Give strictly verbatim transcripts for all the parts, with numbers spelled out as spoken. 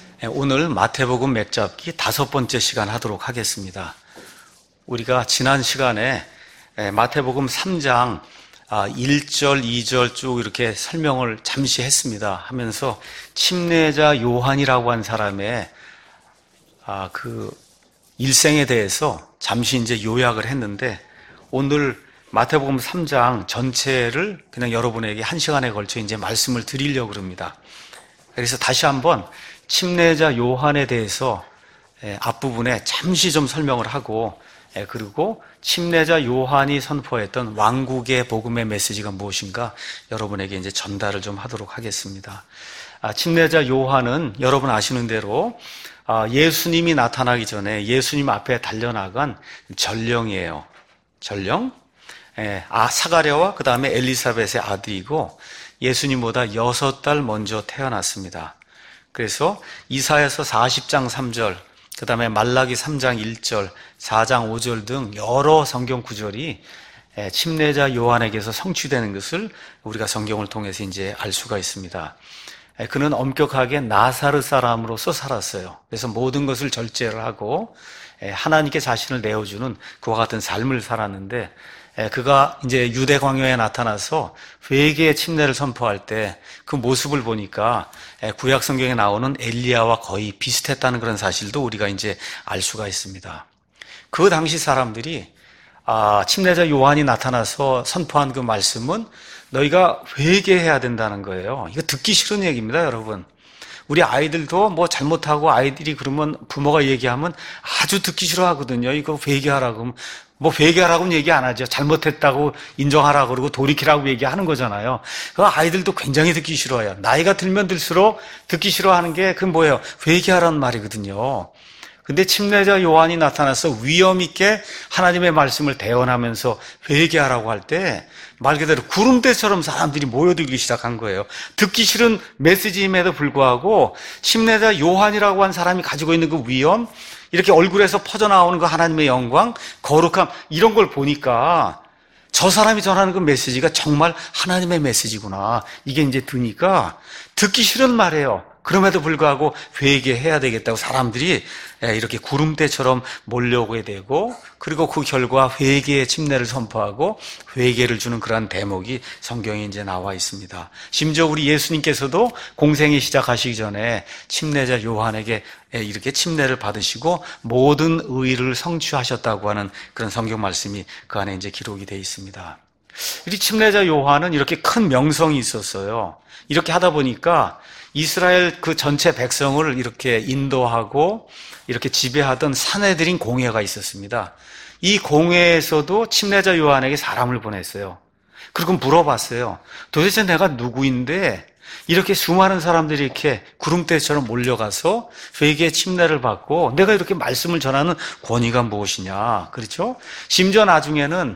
오늘 마태복음 맥잡기 다섯 번째 시간 하도록 하겠습니다. 우리가 지난 시간에 마태복음 삼 장 일 절, 이 절 쭉 이렇게 설명을 잠시 했습니다. 하면서 침례자 요한이라고 한 사람의 그 일생에 대해서 잠시 이제 요약을 했는데, 오늘 마태복음 삼 장 전체를 그냥 여러분에게 한 시간에 걸쳐 이제 말씀을 드리려고 합니다. 그래서 다시 한번 침례자 요한에 대해서 앞부분에 잠시 좀 설명을 하고, 그리고 침례자 요한이 선포했던 왕국의 복음의 메시지가 무엇인가 여러분에게 이제 전달을 좀 하도록 하겠습니다. 침례자 요한은 여러분 아시는 대로 예수님이 나타나기 전에 예수님 앞에 달려나간 전령이에요. 전령? 아, 사가랴와 그 다음에 엘리사벳의 아들이고 예수님보다 여섯 달 먼저 태어났습니다. 그래서 이사야서 사십 장 삼 절, 그 다음에 말라기 삼 장 일 절, 사 장 오 절 등 여러 성경 구절이 침례자 요한에게서 성취되는 것을 우리가 성경을 통해서 이제 알 수가 있습니다. 그는 엄격하게 나사렛 사람으로서 살았어요. 그래서 모든 것을 절제를 하고 하나님께 자신을 내어주는 그와 같은 삶을 살았는데, 그가 이제 유대 광야에 나타나서 회개의 침례를 선포할 때 그 모습을 보니까 구약 성경에 나오는 엘리야와 거의 비슷했다는 그런 사실도 우리가 이제 알 수가 있습니다. 그 당시 사람들이 아, 침례자 요한이 나타나서 선포한 그 말씀은 너희가 회개해야 된다는 거예요. 이거 듣기 싫은 얘기입니다, 여러분. 우리 아이들도 뭐 잘못하고 아이들이 그러면 부모가 얘기하면 아주 듣기 싫어하거든요. 이거 회개하라고 하면 뭐 회개하라고는 얘기 안 하죠. 잘못했다고 인정하라고 그러고 돌이키라고 얘기하는 거잖아요. 그 아이들도 굉장히 듣기 싫어해요. 나이가 들면 들수록 듣기 싫어하는 게 그 뭐예요? 회개하라는 말이거든요. 근데 침례자 요한이 나타나서 위험 있게 하나님의 말씀을 대언하면서 회개하라고 할 때 말 그대로 구름대처럼 사람들이 모여들기 시작한 거예요. 듣기 싫은 메시지임에도 불구하고 침례자 요한이라고 한 사람이 가지고 있는 그 위험, 이렇게 얼굴에서 퍼져나오는 그 하나님의 영광, 거룩함, 이런 걸 보니까 저 사람이 전하는 그 메시지가 정말 하나님의 메시지구나, 이게 이제 드니까 듣기 싫은 말이에요. 그럼에도 불구하고 회개해야 되겠다고 사람들이 이렇게 구름대처럼 몰려오게 되고, 그리고 그 결과 회개의 침례를 선포하고 회개를 주는 그러한 대목이 성경에 이제 나와 있습니다. 심지어 우리 예수님께서도 공생이 시작하시기 전에 침례자 요한에게 이렇게 침례를 받으시고 모든 의를 성취하셨다고 하는 그런 성경 말씀이 그 안에 이제 기록이 되어 있습니다. 이 침례자 요한은 이렇게 큰 명성이 있었어요. 이렇게 하다 보니까 이스라엘 그 전체 백성을 이렇게 인도하고 이렇게 지배하던 산헤드린 공회가 있었습니다. 이 공회에서도 침례자 요한에게 사람을 보냈어요. 그리고 물어봤어요. 도대체 내가 누구인데 이렇게 수많은 사람들이 이렇게 구름대처럼 몰려가서 회개의 침례를 받고 내가 이렇게 말씀을 전하는 권위가 무엇이냐. 그렇죠? 심지어 나중에는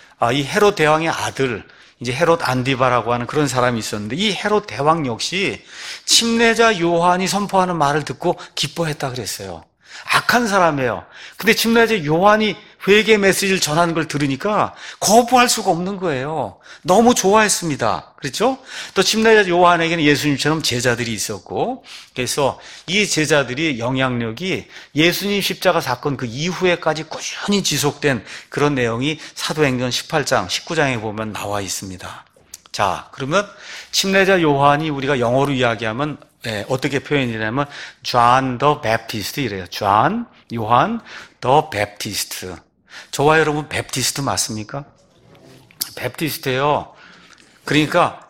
이 헤롯 대왕의 아들, 이제 헤롯 안디바라고 하는 그런 사람이 있었는데, 이 헤롯 대왕 역시 침례자 요한이 선포하는 말을 듣고 기뻐했다 그랬어요. 악한 사람이에요. 근데 침례자 요한이 회개 메시지를 전하는 걸 들으니까 거부할 수가 없는 거예요. 너무 좋아했습니다. 그렇죠? 또 침례자 요한에게는 예수님처럼 제자들이 있었고, 그래서 이 제자들이 영향력이 예수님 십자가 사건 그 이후에까지 꾸준히 지속된 그런 내용이 사도행전 십팔 장, 십구 장에 보면 나와 있습니다. 자, 그러면 침례자 요한이 우리가 영어로 이야기하면 네, 어떻게 표현이냐면 John the Baptist 이래요. John, 요한 the Baptist. 저와 여러분 베프티스트 맞습니까? 베프티스트예요. 그러니까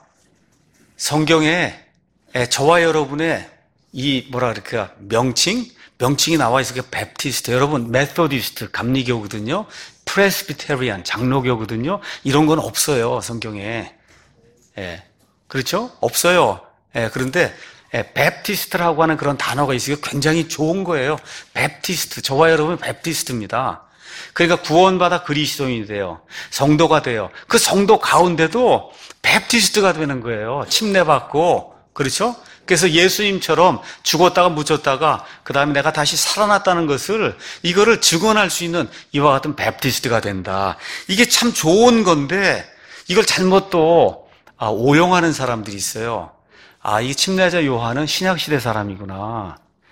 성경에 저와 여러분의 이 뭐라 그럴까 명칭, 명칭이 나와 있어요. 베프티스트. 여러분 메소디스트 감리교거든요. 프레스비테리안 장로교거든요. 이런 건 없어요, 성경에. 예, 그렇죠? 없어요. 예, 그런데 베프티스트라고 하는 그런 단어가 있으니까 굉장히 좋은 거예요. 베프티스트, 저와 여러분 베프티스트입니다. 그러니까 구원받아 그리스도인이 돼요. 성도가 돼요. 그 성도 가운데도 베프티스트가 되는 거예요. 침례받고, 그렇죠? 그래서 예수님처럼 죽었다가 묻혔다가 그 다음에 내가 다시 살아났다는 것을, 이거를 증언할 수 있는 이와 같은 베프티스트가 된다. 이게 참 좋은 건데 이걸 잘못 또 아, 오용하는 사람들이 있어요. 아, 이 침례자 요한은 신약시대 사람이구나.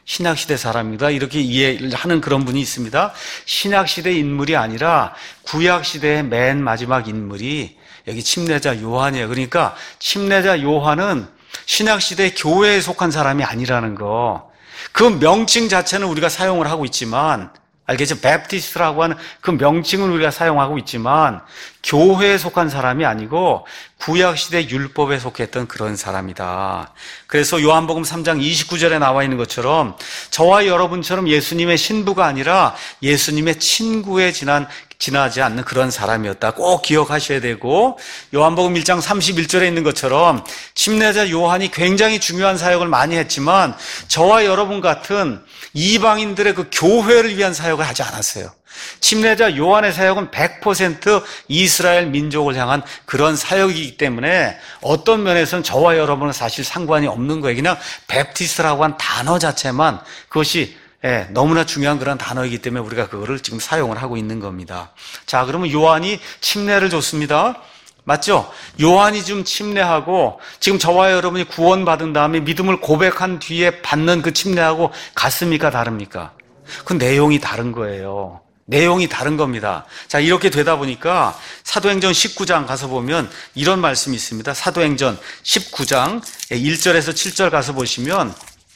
신약시대 사람이다 이렇게 이해를 하는 그런 분이 있습니다. 신약시대 인물이 아니라 구약시대의 맨 마지막 인물이 여기 침례자 요한이에요. 그러니까 침례자 요한은 신약시대 교회에 속한 사람이 아니라는 거. 그 명칭 자체는 우리가 사용을 하고 있지만, 알겠죠? 베프티스트라고 하는 그 명칭은 우리가 사용하고 있지만 교회에 속한 사람이 아니고 구약시대 율법에 속했던 그런 사람이다. 그래서 요한복음 삼 장 이십구 절에 나와 있는 것처럼 저와 여러분처럼 예수님의 신부가 아니라 예수님의 친구에 지난 지나지 않는 그런 사람이었다. 꼭 기억하셔야 되고, 요한복음 일 장 삼십일 절에 있는 것처럼 침례자 요한이 굉장히 중요한 사역을 많이 했지만 저와 여러분 같은 이방인들의 그 교회를 위한 사역을 하지 않았어요. 침례자 요한의 사역은 백 퍼센트 이스라엘 민족을 향한 그런 사역이기 때문에 어떤 면에서는 저와 여러분은 사실 상관이 없는 거예요. 그냥 베프티스트라고 한 단어 자체만 그것이 예, 너무나 중요한 그런 단어이기 때문에 우리가 그거를 지금 사용을 하고 있는 겁니다. 자, 그러면 요한이 침례를 줬습니다. 맞죠? 요한이 좀 침례하고 지금 저와 여러분이 구원받은 다음에 믿음을 고백한 뒤에 받는 그 침례하고 같습니까? 다릅니까? 그 내용이 다른 거예요. 내용이 다른 겁니다. 자, 이렇게 되다 보니까 사도행전 십구 장 가서 보면 이런 말씀이 있습니다. 사도행전 십구 장 일 절에서 칠 절 가서 보시면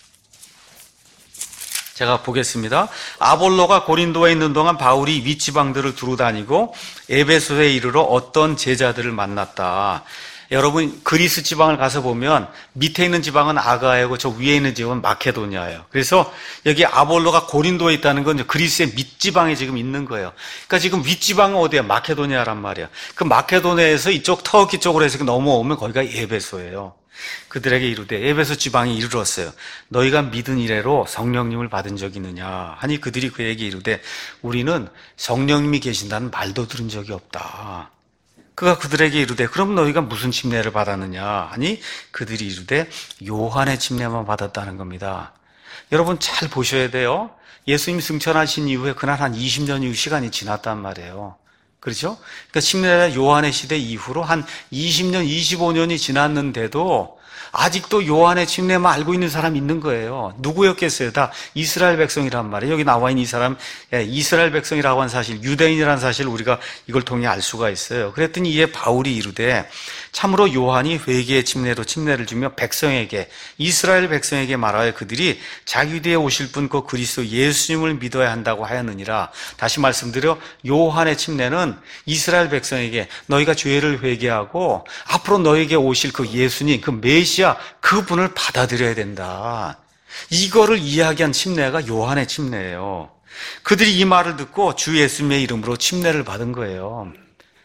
제가 보겠습니다. 아볼로가 고린도에 있는 동안 바울이 윗지방들을 두루 다니고 에베소에 이르러 어떤 제자들을 만났다. 여러분 그리스 지방을 가서 보면 밑에 있는 지방은 아가야고 저 위에 있는 지방은 마케도니아예요. 그래서 여기 아볼로가 고린도에 있다는 건 그리스의 밑지방에 지금 있는 거예요. 그러니까 지금 윗지방은 어디야? 마케도니아란 말이야. 그 마케도니아에서 이쪽 터키 쪽으로 해서 넘어오면 거기가 에베소예요. 그들에게 이르되 에베소 지방에 이르렀어요. 너희가 믿은 이래로 성령님을 받은 적이 있느냐 하니 그들이 그에게 이르되 우리는 성령님이 계신다는 말도 들은 적이 없다. 그가 그들에게 이르되 그럼 너희가 무슨 침례를 받았느냐 하니 그들이 이르되 요한의 침례만 받았다는 겁니다. 여러분 잘 보셔야 돼요. 예수님 승천하신 이후에 그날 한 이십 년 이후 시간이 지났단 말이에요. 그렇죠? 그러니까 침례자 요한의 시대 이후로 한 이십 년, 이십오 년이 지났는데도 아직도 요한의 침례만 알고 있는 사람이 있는 거예요. 누구였겠어요? 다 이스라엘 백성이란 말이에요. 여기 나와 있는 이 사람, 이스라엘 백성이라고 한 사실, 유대인이라는 사실을 우리가 이걸 통해 알 수가 있어요. 그랬더니 이에 바울이 이르되 참으로 요한이 회개의 침례로 침례를 주며 백성에게, 이스라엘 백성에게 말하여 그들이 자기 뒤에 오실 분 그 그리스도 예수님을 믿어야 한다고 하였느니라. 다시 말씀드려 요한의 침례는 이스라엘 백성에게 너희가 죄를 회개하고 앞으로 너에게 오실 그 예수님, 그 메시아 그분을 받아들여야 된다. 이거를 이야기한 침례가 요한의 침례예요. 그들이 이 말을 듣고 주 예수님의 이름으로 침례를 받은 거예요.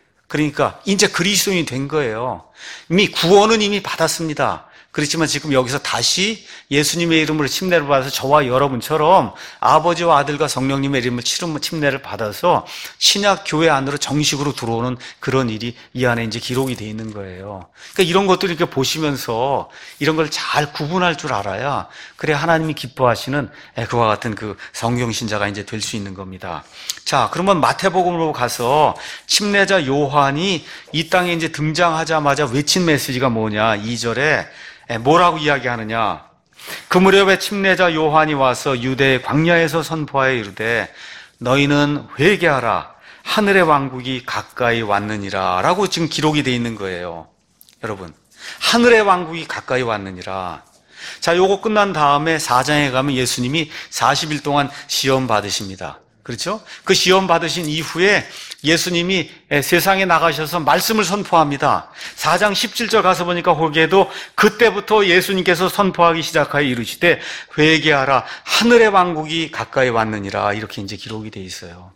그러니까 이제 그리스도인이 된 거예요. 이미 구원은 이미 받았습니다. 그렇지만 지금 여기서 다시 예수님의 이름으로 침례를 받아서 저와 여러분처럼 아버지와 아들과 성령님의 이름으로 침례를 받아서 신약 교회 안으로 정식으로 들어오는 그런 일이 이 안에 이제 기록이 되어 있는 거예요. 그러니까 이런 것들을 이렇게 보시면서 이런 걸 잘 구분할 줄 알아야 그래 하나님이 기뻐하시는 그와 같은 그 성경 신자가 이제 될 수 있는 겁니다. 자, 그러면 마태복음으로 가서 침례자 요한이 이 땅에 이제 등장하자마자 외친 메시지가 뭐냐? 이 절에 뭐라고 이야기하느냐? 그 무렵에 침례자 요한이 와서 유대의 광야에서 선포하여 이르되 너희는 회개하라 하늘의 왕국이 가까이 왔느니라 라고 지금 기록이 되어 있는 거예요. 여러분, 하늘의 왕국이 가까이 왔느니라. 자, 요거 끝난 다음에 사 장에 가면 예수님이 사십 일 동안 시험 받으십니다. 그렇죠? 그 시험 받으신 이후에 예수님이 세상에 나가셔서 말씀을 선포합니다. 사 장 십칠 절 가서 보니까 거기에도 그때부터 예수님께서 선포하기 시작하여 이르시되 회개하라 하늘의 왕국이 가까이 왔느니라 이렇게 이제 기록이 돼 있어요.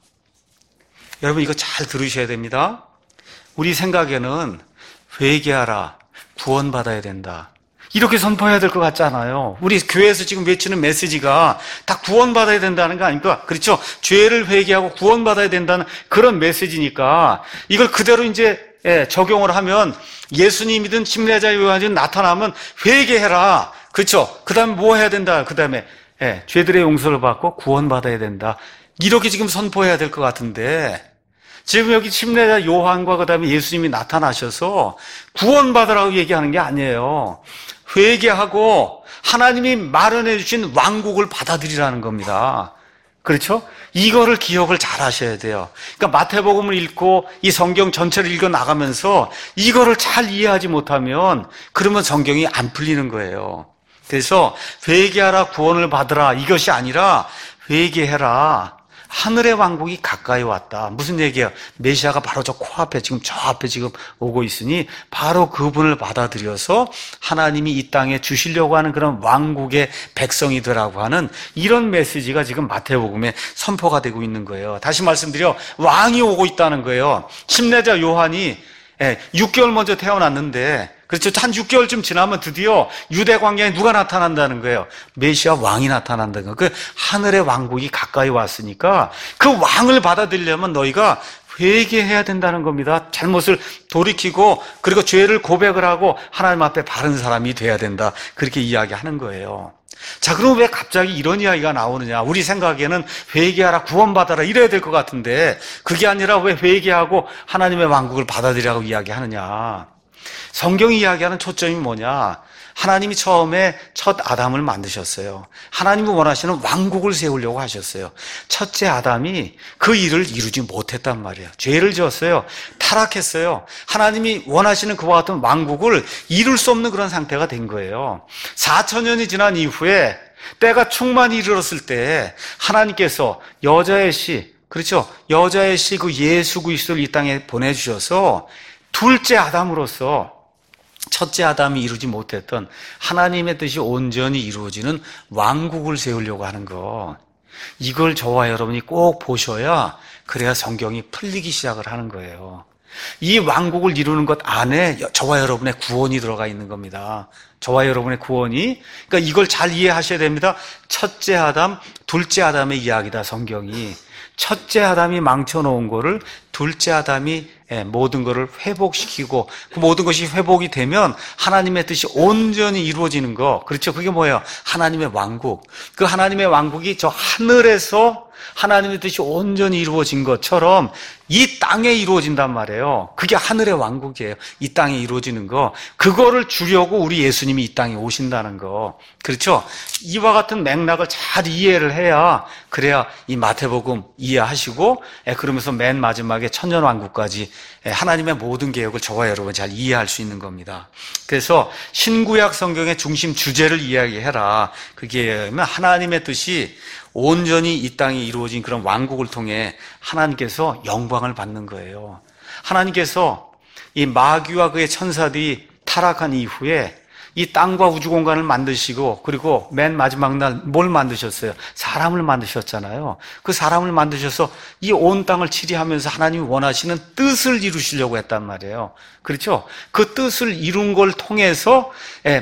여러분 이거 잘 들으셔야 됩니다. 우리 생각에는 회개하라 구원받아야 된다 이렇게 선포해야 될 것 같잖아요. 우리 교회에서 지금 외치는 메시지가 다 구원받아야 된다는 거 아닙니까? 그렇죠? 죄를 회개하고 구원받아야 된다는 그런 메시지니까 이걸 그대로 이제 적용을 하면 예수님이든 침례자 요한이든 나타나면 회개해라. 그렇죠? 그 다음에 뭐 해야 된다? 그 다음에 죄들의 용서를 받고 구원받아야 된다. 이렇게 지금 선포해야 될 것 같은데 지금 여기 침례자 요한과 그 다음에 예수님이 나타나셔서 구원받으라고 얘기하는 게 아니에요. 회개하고 하나님이 마련해 주신 왕국을 받아들이라는 겁니다. 그렇죠? 이거를 기억을 잘 하셔야 돼요. 그러니까 마태복음을 읽고 이 성경 전체를 읽어 나가면서 이거를 잘 이해하지 못하면 그러면 성경이 안 풀리는 거예요. 그래서 회개하라 구원을 받으라 이것이 아니라 회개해라. 하늘의 왕국이 가까이 왔다. 무슨 얘기예요? 메시아가 바로 저 코앞에 지금 저 앞에 지금 오고 있으니 바로 그분을 받아들여서 하나님이 이 땅에 주시려고 하는 그런 왕국의 백성이 되라고 하는 이런 메시지가 지금 마태복음에 선포가 되고 있는 거예요. 다시 말씀드려 왕이 오고 있다는 거예요. 심례자 요한이 육 개월 먼저 태어났는데 그렇죠. 한 육 개월쯤 지나면 드디어 유대 광야에 누가 나타난다는 거예요? 메시아 왕이 나타난다는 거예요. 그 하늘의 왕국이 가까이 왔으니까 그 왕을 받아들이려면 너희가 회개해야 된다는 겁니다. 잘못을 돌이키고 그리고 죄를 고백을 하고 하나님 앞에 바른 사람이 돼야 된다. 그렇게 이야기하는 거예요. 자, 그럼 왜 갑자기 이런 이야기가 나오느냐? 우리 생각에는 회개하라, 구원받아라 이래야 될 것 같은데 그게 아니라 왜 회개하고 하나님의 왕국을 받아들이라고 이야기하느냐? 성경이 이야기하는 초점이 뭐냐? 하나님이 처음에 첫 아담을 만드셨어요. 하나님이 원하시는 왕국을 세우려고 하셨어요. 첫째 아담이 그 일을 이루지 못했단 말이에요. 죄를 지었어요. 타락했어요. 하나님이 원하시는 그와 같은 왕국을 이룰 수 없는 그런 상태가 된 거예요. 사천 년이 지난 이후에 때가 충만히 이르렀을 때 하나님께서 여자의 씨, 그렇죠? 여자의 씨 그 예수 그리스도를 이 땅에 보내주셔서 둘째 아담으로서 첫째 아담이 이루지 못했던 하나님의 뜻이 온전히 이루어지는 왕국을 세우려고 하는 거, 이걸 저와 여러분이 꼭 보셔야 그래야 성경이 풀리기 시작을 하는 거예요. 이 왕국을 이루는 것 안에 저와 여러분의 구원이 들어가 있는 겁니다. 저와 여러분의 구원이, 그러니까 이걸 잘 이해하셔야 됩니다. 첫째 아담, 둘째 아담의 이야기다, 성경이. 첫째 아담이 망쳐놓은 거를 둘째 아담이 모든 것을 회복시키고 그 모든 것이 회복이 되면 하나님의 뜻이 온전히 이루어지는 거. 그렇죠? 그게 뭐예요? 하나님의 왕국. 그 하나님의 왕국이 저 하늘에서 하나님의 뜻이 온전히 이루어진 것처럼 이 땅에 이루어진단 말이에요. 그게 하늘의 왕국이에요. 이 땅에 이루어지는 거. 그거를 주려고 우리 예수님이 이 땅에 오신다는 거. 그렇죠? 이와 같은 맥락을 잘 이해를 해야, 그래야 이 마태복음 이해하시고, 그러면서 맨 마지막에 천년왕국까지 하나님의 모든 계획을 저와 여러분 잘 이해할 수 있는 겁니다. 그래서 신구약 성경의 중심 주제를 이야기해라. 그게 하나님의 뜻이 온전히 이 땅에 이루어진 그런 왕국을 통해 하나님께서 영광을 받는 거예요. 하나님께서 이 마귀와 그의 천사들이 타락한 이후에 이 땅과 우주 공간을 만드시고, 그리고 맨 마지막 날 뭘 만드셨어요? 사람을 만드셨잖아요. 그 사람을 만드셔서 이 온 땅을 치리하면서 하나님이 원하시는 뜻을 이루시려고 했단 말이에요. 그렇죠? 그 뜻을 이룬 걸 통해서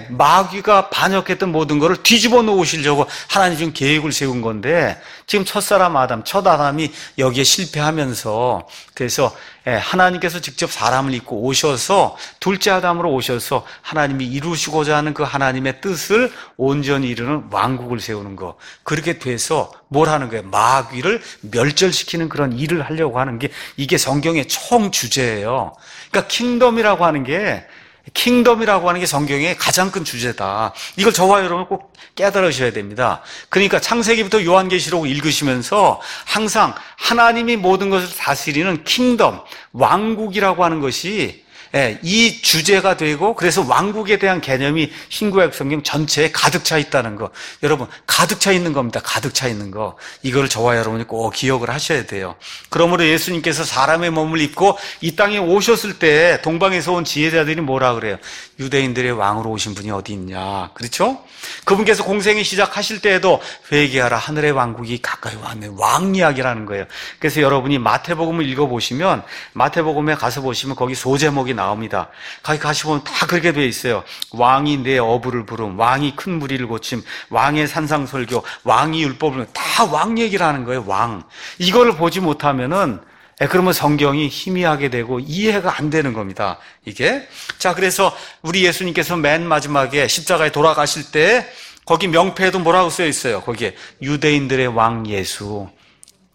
마귀가 반역했던 모든 것을 뒤집어 놓으시려고 하나님 지금 계획을 세운 건데, 지금 첫사람 아담, 첫 아담이 여기에 실패하면서, 그래서 하나님께서 직접 사람을 입고 오셔서 둘째 아담으로 오셔서 하나님이 이루시고자 하는 그 하나님의 뜻을 온전히 이루는 왕국을 세우는 거. 그렇게 돼서 뭘 하는 거예요? 마귀를 멸절시키는 그런 일을 하려고 하는 게, 이게 성경의 총 주제예요. 그러니까 킹덤이라고 하는 게 킹덤이라고 하는 게 성경의 가장 큰 주제다. 이걸 저와 여러분 꼭 깨달으셔야 됩니다. 그러니까 창세기부터 요한계시록 읽으시면서 항상 하나님이 모든 것을 다스리는 킹덤, 왕국이라고 하는 것이 이 주제가 되고, 그래서 왕국에 대한 개념이 신구약 성경 전체에 가득 차 있다는 거. 여러분, 가득 차 있는 겁니다. 가득 차 있는 거. 이걸 저와 여러분이 꼭 기억을 하셔야 돼요. 그러므로 예수님께서 사람의 몸을 입고 이 땅에 오셨을 때 동방에서 온 지혜자들이 뭐라 그래요? 유대인들의 왕으로 오신 분이 어디 있냐. 그렇죠? 그분께서 공생이 시작하실 때에도 회개하라, 하늘의 왕국이 가까이 왔네. 왕 이야기라는 거예요. 그래서 여러분이 마태복음을 읽어보시면, 마태복음에 가서 보시면 거기 소제목이 나옵니다. 거기 가시보면 다 그렇게 되어 있어요. 왕이 내 어부를 부름, 왕이 큰 무리를 고침, 왕의 산상설교, 왕이 율법을, 다 왕 얘기를 하는 거예요. 왕. 이거를 보지 못하면은 그러면 성경이 희미하게 되고 이해가 안 되는 겁니다. 이게. 자, 그래서 우리 예수님께서 맨 마지막에 십자가에 돌아가실 때 거기 명패에도 뭐라고 써 있어요? 거기에 유대인들의 왕 예수.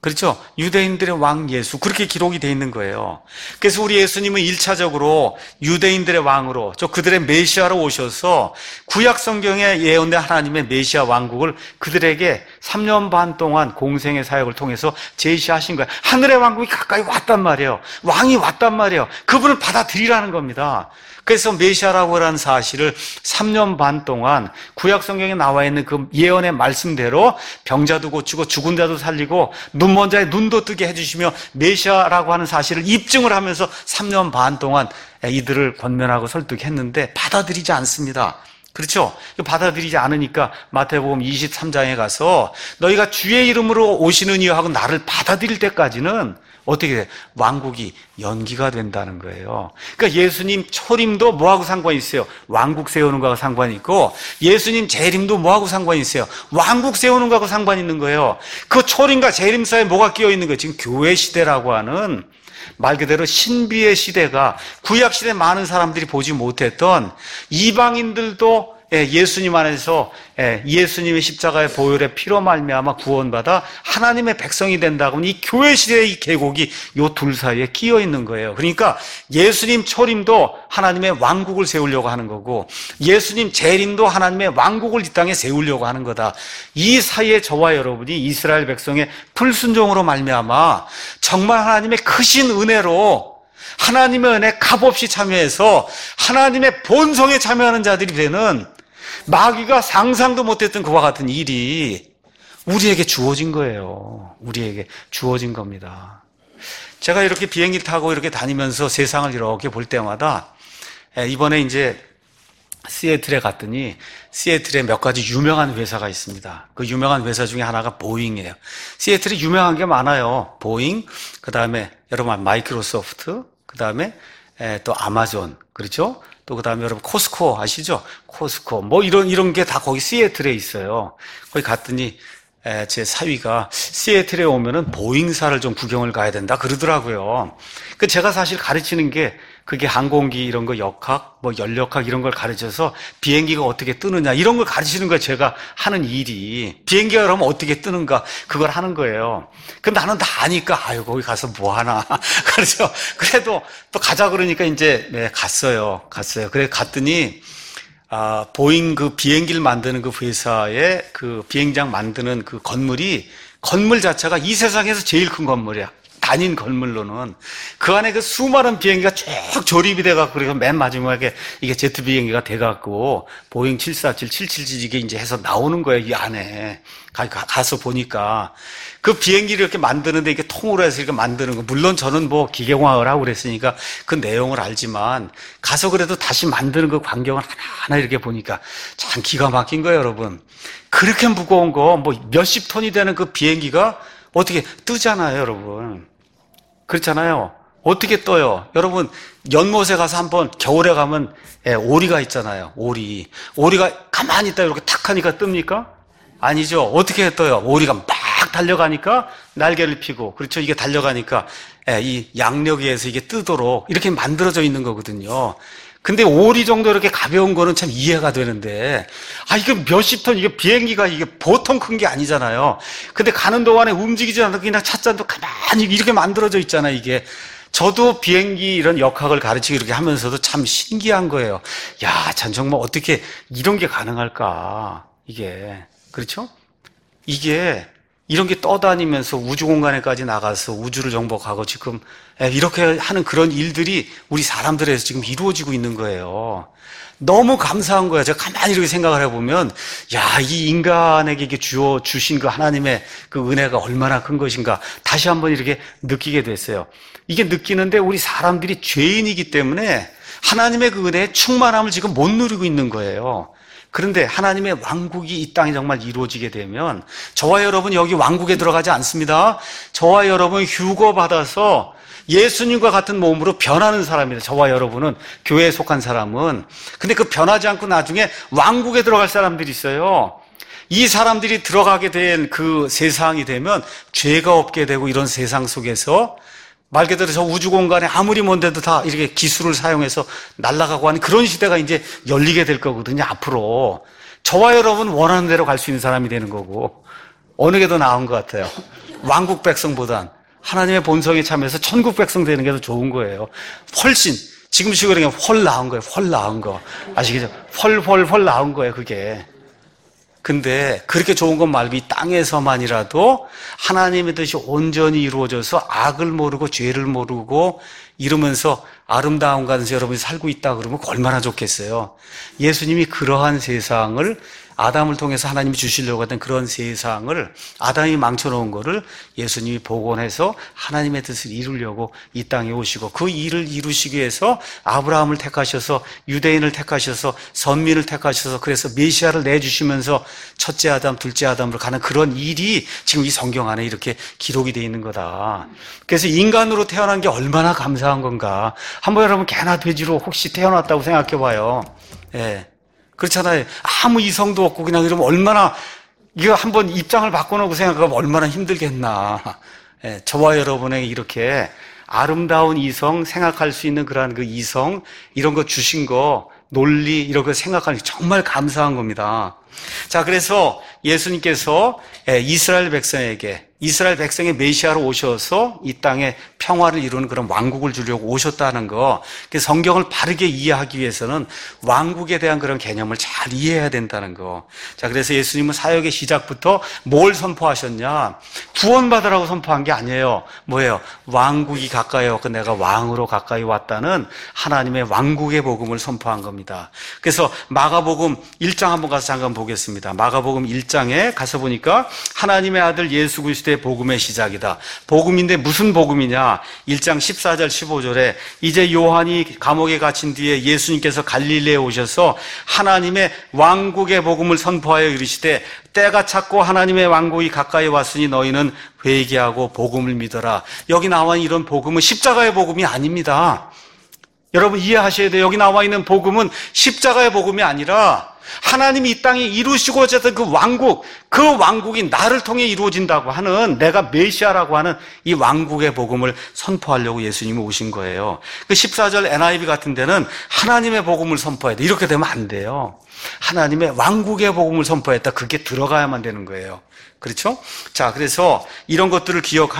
그렇죠? 유대인들의 왕 예수, 그렇게 기록이 되어 있는 거예요. 그래서 우리 예수님은 일차적으로 유대인들의 왕으로, 저 그들의 메시아로 오셔서 구약 성경에 예언된 하나님의 메시아 왕국을 그들에게 삼 년 반 동안 공생의 사역을 통해서 제시하신 거예요. 하늘의 왕국이 가까이 왔단 말이에요. 왕이 왔단 말이에요. 그분을 받아들이라는 겁니다. 그래서 메시아라고 하는 사실을 삼 년 반 동안 구약 성경에 나와 있는 그 예언의 말씀대로 병자도 고치고 죽은 자도 살리고 눈먼 자의 눈도 뜨게 해주시며 메시아라고 하는 사실을 입증을 하면서 삼 년 반 동안 이들을 권면하고 설득했는데 받아들이지 않습니다. 그렇죠? 받아들이지 않으니까 마태복음 이십삼 장에 가서 너희가 주의 이름으로 오시는 이여 하고 나를 받아들일 때까지는 어떻게 돼? 왕국이 연기가 된다는 거예요. 그러니까 예수님 초림도 뭐하고 상관이 있어요? 왕국 세우는 거하고 상관이 있고, 예수님 재림도 뭐하고 상관이 있어요? 왕국 세우는 거하고 상관이 있는 거예요. 그 초림과 재림 사이에 뭐가 끼어 있는 거예요? 지금 교회 시대라고 하는 말 그대로 신비의 시대가, 구약 시대 많은 사람들이 보지 못했던, 이방인들도 예수님 안에서 예수님의 십자가의 보혈의 피로 말미암아 구원받아 하나님의 백성이 된다고 하면 이 교회 시대의 이 계곡이 요 둘 사이에 끼어 있는 거예요. 그러니까 예수님 초림도 하나님의 왕국을 세우려고 하는 거고, 예수님 재림도 하나님의 왕국을 이 땅에 세우려고 하는 거다. 이 사이에 저와 여러분이 이스라엘 백성의 불순종으로 말미암아 정말 하나님의 크신 은혜로 하나님의 은혜 값없이 참여해서 하나님의 본성에 참여하는 자들이 되는, 마귀가 상상도 못했던 그와 같은 일이 우리에게 주어진 거예요. 우리에게 주어진 겁니다. 제가 이렇게 비행기 타고 이렇게 다니면서 세상을 이렇게 볼 때마다, 이번에 이제 시애틀에 갔더니 시애틀에 몇 가지 유명한 회사가 있습니다. 그 유명한 회사 중에 하나가 보잉이에요. 시애틀에 유명한 게 많아요. 보잉, 그 다음에 여러분 마이크로소프트, 그 다음에 또 아마존, 그렇죠? 또 그 다음에 여러분 코스코 아시죠? 코스코 뭐 이런 이런 게 다 거기 시애틀에 있어요. 거기 갔더니 에, 제 사위가 시애틀에 오면은 보잉사를 좀 구경을 가야 된다 그러더라고요. 그 제가 사실 가르치는 게 그게 항공기 이런 거 역학, 뭐 연력학 이런 걸 가르쳐서 비행기가 어떻게 뜨느냐 이런 걸 가르치는 거예요. 제가 하는 일이 비행기가 그러면 어떻게 뜨는가 그걸 하는 거예요. 근데 나는 다 아니까 아유 거기 가서 뭐 하나 그렇죠. 그래도 또 가자 그러니까 이제 네, 갔어요. 갔어요. 그래 갔더니 아, 보잉 그 비행기를 만드는 그 회사의 그 비행장 만드는 그 건물이 건물 자체가 이 세상에서 제일 큰 건물이야. 단인 건물로는 그 안에 그 수많은 비행기가 쭉 조립이 돼갖고 그래서 맨 마지막에 이게 제트 비행기가 돼갖고 보잉 칠사칠, 칠칠칠 이게 이제 해서 나오는 거예요. 이 안에 가, 가, 가서 보니까 그 비행기를 이렇게 만드는데 이게 통으로 해서 이렇게 만드는 거 물론 저는 뭐 기계공학을 하고 그랬으니까 그 내용을 알지만 가서 그래도 다시 만드는 그 광경을 하나하나 이렇게 보니까 참 기가 막힌 거예요, 여러분. 그렇게 무거운 거 뭐 몇십 톤이 되는 그 비행기가 어떻게 뜨잖아요, 여러분. 그렇잖아요. 어떻게 떠요? 여러분 연못에 가서 한번 겨울에 가면 예, 오리가 있잖아요. 오리. 오리가 가만히 있다 이렇게 탁 하니까 뜹니까? 아니죠. 어떻게 떠요? 오리가 막 달려가니까 날개를 펴고 그렇죠. 이게 달려가니까 예, 이 양력에 의해서 이게 뜨도록 이렇게 만들어져 있는 거거든요. 근데 오리 정도 이렇게 가벼운 거는 참 이해가 되는데, 아, 이게 몇십 톤, 이게 비행기가 이게 보통 큰 게 아니잖아요. 근데 가는 동안에 움직이지 않고 그냥 찻잔도 가만히 이렇게 만들어져 있잖아요, 이게. 저도 비행기 이런 역학을 가르치고 이렇게 하면서도 참 신기한 거예요. 야, 참 정말 어떻게 이런 게 가능할까, 이게. 그렇죠? 이게, 이런 게 떠다니면서 우주 공간에까지 나가서 우주를 정복하고 지금 이렇게 하는 그런 일들이 우리 사람들에서 지금 이루어지고 있는 거예요. 너무 감사한 거예요. 제가 가만히 이렇게 생각을 해보면, 야, 이 인간에게 이게 주어 주신 그 하나님의 그 은혜가 얼마나 큰 것인가 다시 한번 이렇게 느끼게 됐어요. 이게 느끼는데 우리 사람들이 죄인이기 때문에 하나님의 그 은혜의 충만함을 지금 못 누리고 있는 거예요. 그런데 하나님의 왕국이 이 땅에 정말 이루어지게 되면 저와 여러분 여기 왕국에 들어가지 않습니다. 저와 여러분 휴거 받아서 예수님과 같은 몸으로 변하는 사람입니다. 저와 여러분은 교회에 속한 사람은. 근데 그 변하지 않고 나중에 왕국에 들어갈 사람들이 있어요. 이 사람들이 들어가게 된 그 세상이 되면 죄가 없게 되고 이런 세상 속에서 말 그대로 저 우주 공간에 아무리 먼데도 다 이렇게 기술을 사용해서 날아가고 하는 그런 시대가 이제 열리게 될 거거든요, 앞으로. 저와 여러분 원하는 대로 갈 수 있는 사람이 되는 거고. 어느 게 더 나은 것 같아요? 왕국 백성보단 하나님의 본성에 참여해서 천국 백성 되는 게 더 좋은 거예요. 훨씬 지금식으로 그냥 훨 나은 거예요. 훨 나은 거. 아시겠죠? 훨, 훨, 훨 나은 거예요, 그게. 근데 그렇게 좋은 것 말고 이 땅에서만이라도 하나님의 뜻이 온전히 이루어져서 악을 모르고 죄를 모르고 이러면서 아름다운 곳에서 여러분이 살고 있다 그러면 얼마나 좋겠어요. 예수님이 그러한 세상을 아담을 통해서 하나님이 주시려고 했던 그런 세상을 아담이 망쳐놓은 거를 예수님이 복원해서 하나님의 뜻을 이루려고 이 땅에 오시고 그 일을 이루시기 위해서 아브라함을 택하셔서 유대인을 택하셔서 선민을 택하셔서 그래서 메시아를 내주시면서 첫째 아담, 둘째 아담으로 가는 그런 일이 지금 이 성경 안에 이렇게 기록이 되어 있는 거다. 그래서 인간으로 태어난 게 얼마나 감사한 건가. 한번 여러분 개나 돼지로 혹시 태어났다고 생각해 봐요. 예. 그렇잖아요. 아무 이성도 없고 그냥 이러면 얼마나 이거 한번 입장을 바꿔놓고 생각하면 얼마나 힘들겠나. 예, 저와 여러분에게 이렇게 아름다운 이성, 생각할 수 있는 그러한 그 이성 이런 거 주신 거 논리 이런 거 생각하는 게 정말 감사한 겁니다. 자, 그래서 예수님께서 이스라엘 백성에게 이스라엘 백성의 메시아로 오셔서 이 땅에 평화를 이루는 그런 왕국을 주려고 오셨다는 거. 성경을 바르게 이해하기 위해서는 왕국에 대한 그런 개념을 잘 이해해야 된다는 거. 자, 그래서 예수님은 사역의 시작부터 뭘 선포하셨냐? 구원받으라고 선포한 게 아니에요. 뭐예요? 왕국이 가까이 왔고 내가 왕으로 가까이 왔다는 하나님의 왕국의 복음을 선포한 겁니다. 그래서 마가복음 일 장 한번 가서 잠깐 보겠습니다. 마가복음 일 장에 가서 보니까 하나님의 아들 예수 그리스도의 복음의 시작이다. 복음인데 무슨 복음이냐? 일 장 십사 절 십오 절에 이제 요한이 감옥에 갇힌 뒤에 예수님께서 갈릴리에 오셔서 하나님의 왕국의 복음을 선포하여 이르시되 때가 찼고 하나님의 왕국이 가까이 왔으니 너희는 회개하고 복음을 믿어라. 여기 나와 있는 이런 복음은 십자가의 복음이 아닙니다. 여러분 이해하셔야 돼요. 여기 나와 있는 복음은 십자가의 복음이 아니라 하나님이 이 땅에 이루시고자 했던 그 왕국, 그 왕국이 나를 통해 이루어진다고 하는 내가 메시아라고 하는 이 왕국의 복음을 선포하려고 예수님이 오신 거예요. 그 십사 절 엔 아이 비 같은 데는 하나님의 복음을 선포해야 돼. 이렇게 되면 안 돼요. 하나님의 왕국의 복음을 선포했다. 그게 들어가야만 되는 거예요. 그렇죠? 자, 그래서 이런 것들을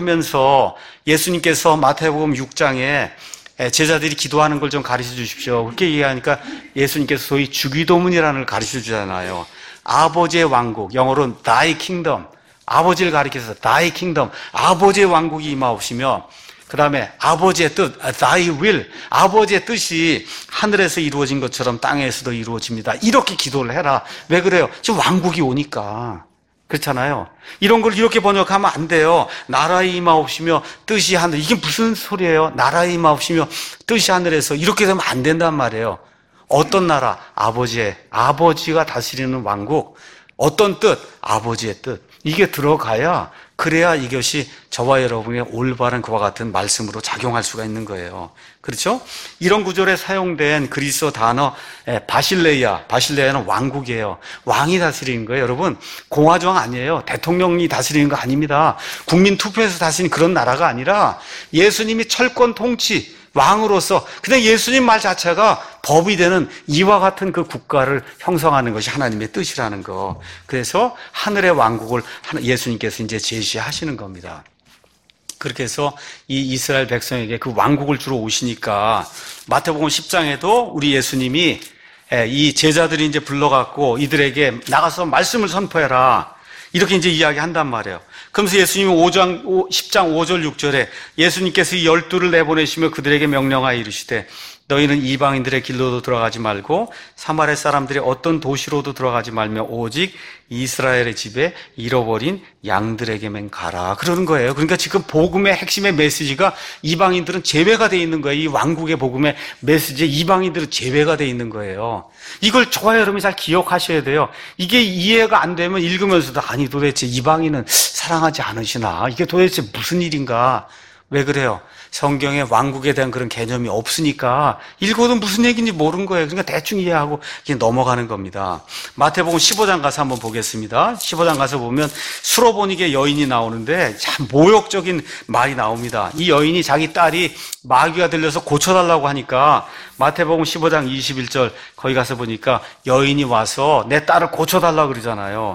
기억하면서 예수님께서 마태복음 육 장에 제자들이 기도하는 걸 좀 가르쳐 주십시오. 그렇게 얘기하니까 예수님께서 소위 주기도문이라는 걸 가르쳐 주잖아요. 아버지의 왕국, 영어로는 Thy Kingdom. 아버지를 가리켜서 Thy Kingdom. 아버지의 왕국이 임하옵시며 그 다음에 아버지의 뜻, Thy Will. 아버지의 뜻이 하늘에서 이루어진 것처럼 땅에서도 이루어집니다. 이렇게 기도를 해라. 왜 그래요? 지금 왕국이 오니까. 그렇잖아요. 이런 걸 이렇게 번역하면 안 돼요. 나라에 임하옵시며 뜻이 하늘. 이게 무슨 소리예요? 나라에 임하옵시며 뜻이 하늘에서. 이렇게 되면 안 된단 말이에요. 어떤 나라? 아버지의, 아버지가 다스리는 왕국. 어떤 뜻? 아버지의 뜻. 이게 들어가야, 그래야 이것이 저와 여러분의 올바른 그와 같은 말씀으로 작용할 수가 있는 거예요. 그렇죠? 이런 구절에 사용된 그리스어 단어 바실레이아, 바실레이아는 왕국이에요. 왕이 다스리는 거예요. 여러분, 공화정 아니에요. 대통령이 다스리는 거 아닙니다. 국민 투표에서 다스리는 그런 나라가 아니라 예수님이 철권 통치, 왕으로서 그냥 예수님 말 자체가 법이 되는 이와 같은 그 국가를 형성하는 것이 하나님의 뜻이라는 거. 그래서 하늘의 왕국을 예수님께서 이제 제시하시는 겁니다. 그렇게 해서 이 이스라엘 백성에게 그 왕국을 주러 오시니까 마태복음 십 장에도 우리 예수님이 이 제자들이 이제 불러갖고 이들에게 나가서 말씀을 선포해라. 이렇게 이제 이야기한단 말이에요. 그러면서 예수님이 오 장, 십 장 오 절 육 절에 예수님께서 이 열두를 내보내시며 그들에게 명령하여 이르시되 너희는 이방인들의 길로도 들어가지 말고 사마리아 사람들의 어떤 도시로도 들어가지 말며 오직 이스라엘의 집에 잃어버린 양들에게만 가라. 그러는 거예요. 그러니까 지금 복음의 핵심의 메시지가 이방인들은 제외가 돼 있는 거예요. 이 왕국의 복음의 메시지에 이방인들은 제외가 돼 있는 거예요. 이걸 저와 여러분이 잘 기억하셔야 돼요. 이게 이해가 안 되면 읽으면서도 아니 도대체 이방인은 사랑하지 않으시나? 이게 도대체 무슨 일인가? 왜 그래요? 성경에 왕국에 대한 그런 개념이 없으니까 읽어도 무슨 얘기인지 모르는 거예요. 그러니까 대충 이해하고 그냥 넘어가는 겁니다. 마태복음 십오 장 가서 한번 보겠습니다. 십오 장 가서 보면 수로보니게 여인이 나오는데 참 모욕적인 말이 나옵니다. 이 여인이 자기 딸이 마귀가 들려서 고쳐달라고 하니까 마태복음 십오 장 이십일 절 거기 가서 보니까 여인이 와서 내 딸을 고쳐달라고 그러잖아요.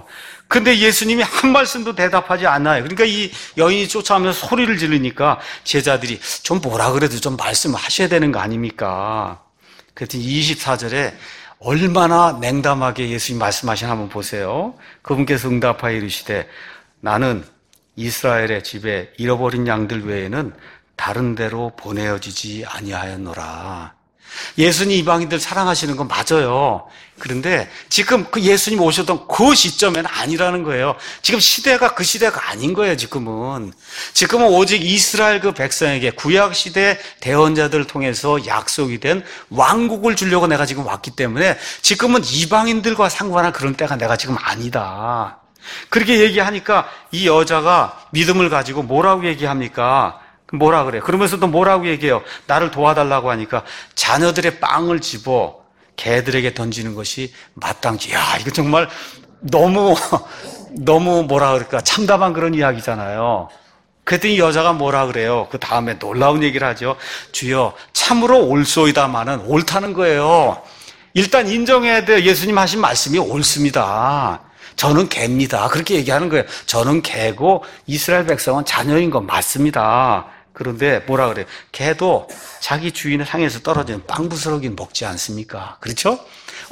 근데 예수님이 한 말씀도 대답하지 않아요. 그러니까 이 여인이 쫓아오면서 소리를 지르니까 제자들이 좀 뭐라 그래도 좀 말씀하셔야 되는 거 아닙니까? 그랬더니 이십사 절에 얼마나 냉담하게 예수님 말씀하시나 한번 보세요. 그분께서 응답하여 이르시되 나는 이스라엘의 집에 잃어버린 양들 외에는 다른 데로 보내어지지 아니하였노라. 예수님 이방인들 사랑하시는 건 맞아요. 그런데 지금 그 예수님 오셨던 그 시점에는 아니라는 거예요. 지금 시대가 그 시대가 아닌 거예요, 지금은. 지금은 오직 이스라엘 그 백성에게 구약시대 대언자들을 통해서 약속이 된 왕국을 주려고 내가 지금 왔기 때문에 지금은 이방인들과 상관한 그런 때가 내가 지금 아니다. 그렇게 얘기하니까 이 여자가 믿음을 가지고 뭐라고 얘기합니까? 뭐라 그래요? 그러면서도 뭐라고 얘기해요? 나를 도와달라고 하니까 자녀들의 빵을 집어 개들에게 던지는 것이 마땅지. 야, 이거 정말 너무 너무 뭐라 그럴까 참담한 그런 이야기잖아요. 그랬더니 여자가 뭐라 그래요? 그 다음에 놀라운 얘기를 하죠. 주여 참으로 옳소이다마는 옳다는 거예요. 일단 인정해야 돼요. 예수님 하신 말씀이 옳습니다. 저는 개입니다. 그렇게 얘기하는 거예요. 저는 개고 이스라엘 백성은 자녀인 건 맞습니다. 그런데 뭐라 그래요? 개도 자기 주인을 향해서 떨어지는 빵부스러기는 먹지 않습니까? 그렇죠?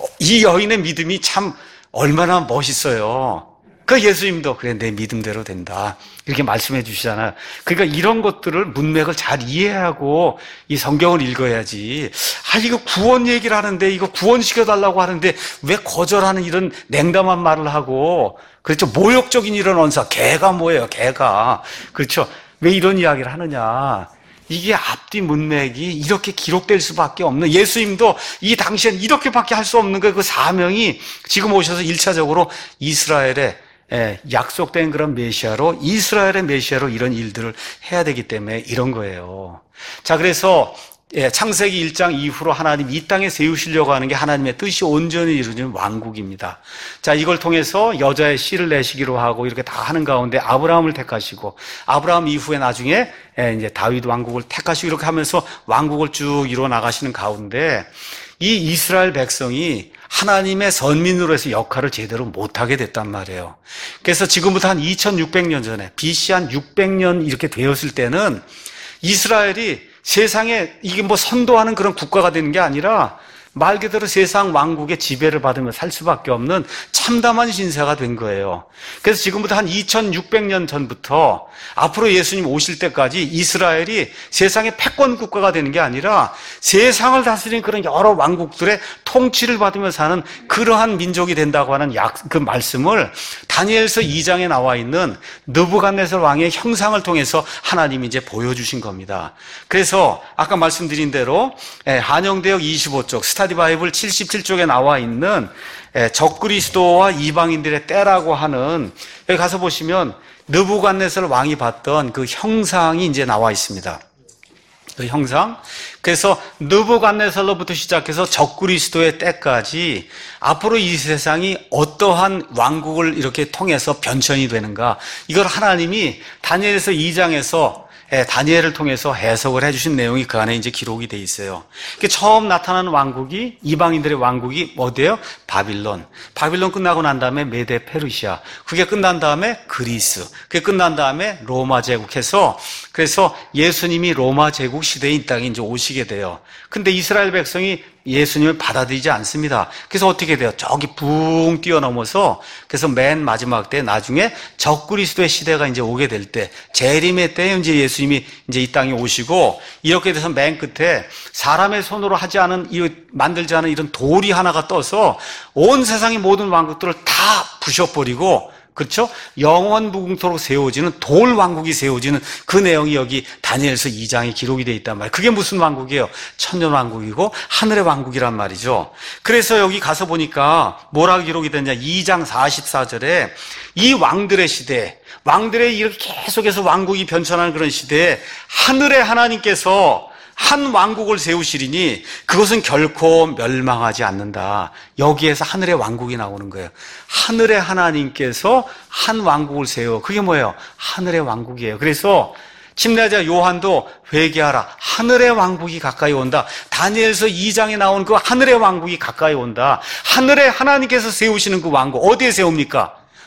이 여인의 믿음이 참 얼마나 멋있어요. 그 예수님도 그래 내 믿음대로 된다 이렇게 말씀해 주시잖아요. 그러니까 이런 것들을 문맥을 잘 이해하고 이 성경을 읽어야지. 아 이거 구원 얘기를 하는데 이거 구원시켜달라고 하는데 왜 거절하는 이런 냉담한 말을 하고, 그렇죠? 모욕적인 이런 언사. 개가 뭐예요? 개가. 그렇죠? 왜 이런 이야기를 하느냐. 이게 앞뒤 문맥이 이렇게 기록될 수밖에 없는, 예수님도 이 당시엔 이렇게밖에 할 수 없는 거예요. 그 사명이 지금 오셔서 일차적으로 이스라엘의 예, 약속된 그런 메시아로, 이스라엘의 메시아로 이런 일들을 해야 되기 때문에 이런 거예요. 자, 그래서 예, 창세기 일 장 이후로 하나님 이 땅에 세우시려고 하는 게 하나님의 뜻이 온전히 이루어진 왕국입니다. 자, 이걸 통해서 여자의 씨를 내시기로 하고 이렇게 다 하는 가운데 아브라함을 택하시고, 아브라함 이후에 나중에 예, 이제 다윗 왕국을 택하시고 이렇게 하면서 왕국을 쭉 이루어 나가시는 가운데 이 이스라엘 백성이 하나님의 선민으로 해서 역할을 제대로 못하게 됐단 말이에요. 그래서 지금부터 한 이천육백 년 전에, 비씨 한 육백 년 이렇게 되었을 때는 이스라엘이 세상에 이게 뭐 선도하는 그런 국가가 되는 게 아니라 말 그대로 세상 왕국의 지배를 받으며 살 수밖에 없는 참담한 신세가 된 거예요. 그래서 지금부터 한 이천육백 년 전부터 앞으로 예수님 오실 때까지 이스라엘이 세상의 패권 국가가 되는 게 아니라 세상을 다스리는 그런 여러 왕국들의 통치를 받으며 사는 그러한 민족이 된다고 하는 약, 그 말씀을 다니엘서 이 장에 나와 있는 느부갓네살 왕의 형상을 통해서 하나님이 이제 보여주신 겁니다. 그래서 아까 말씀드린 대로 한영대역 이십오 쪽, 스타디 바이블 칠십칠 쪽에 나와 있는 적그리스도와 이방인들의 때라고 하는, 여기 가서 보시면 느부갓네살 왕이 봤던 그 형상이 이제 나와 있습니다. 그 형상. 그래서 느부갓네살로부터 시작해서 적그리스도의 때까지 앞으로 이 세상이 어떠한 왕국을 이렇게 통해서 변천이 되는가, 이걸 하나님이 다니엘서 이 장에서 예, 다니엘을 통해서 해석을 해주신 내용이 그 안에 이제 기록이 돼 있어요. 처음 나타나는 왕국이, 이방인들의 왕국이 어디예요? 바빌론. 바빌론 끝나고 난 다음에 메데 페르시아. 그게 끝난 다음에 그리스. 그게 끝난 다음에 로마 제국해서, 그래서 예수님이 로마 제국 시대에 이 땅에 이제 오시게 돼요. 근데 이스라엘 백성이 예수님을 받아들이지 않습니다. 그래서 어떻게 돼요? 저기 붕 뛰어넘어서, 그래서 맨 마지막 때 나중에 적그리스도의 시대가 이제 오게 될 때, 재림의 때에 이제 예수님이 이제 이 땅에 오시고, 이렇게 돼서 맨 끝에 사람의 손으로 하지 않은, 이 만들지 않은 이런 돌이 하나가 떠서 온 세상의 모든 왕국들을 다 부셔버리고, 그렇죠? 영원 무궁토록 세워지는 돌 왕국이 세워지는 그 내용이 여기 다니엘서 이 장에 기록이 되어 있단 말이에요. 그게 무슨 왕국이에요? 천년 왕국이고 하늘의 왕국이란 말이죠. 그래서 여기 가서 보니까 뭐라고 기록이 됐냐? 이 장 사십사 절에 이 왕들의 시대, 왕들의 이렇게 계속해서 왕국이 변천하는 그런 시대에 하늘의 하나님께서 한 왕국을 세우시리니 그것은 결코 멸망하지 않는다. 여기에서 하늘의 왕국이 나오는 거예요. 하늘의 하나님께서 한 왕국을 세워. 그게 뭐예요? 하늘의 왕국이에요. 그래서 침례자 요한도 회개하라. 하늘의 왕국이 가까이 온다. 다니엘서 이 장에 나온 그 하늘의 왕국이 가까이 온다. 하늘의 하나님께서 세우시는 그 왕국 어디에 세웁니까?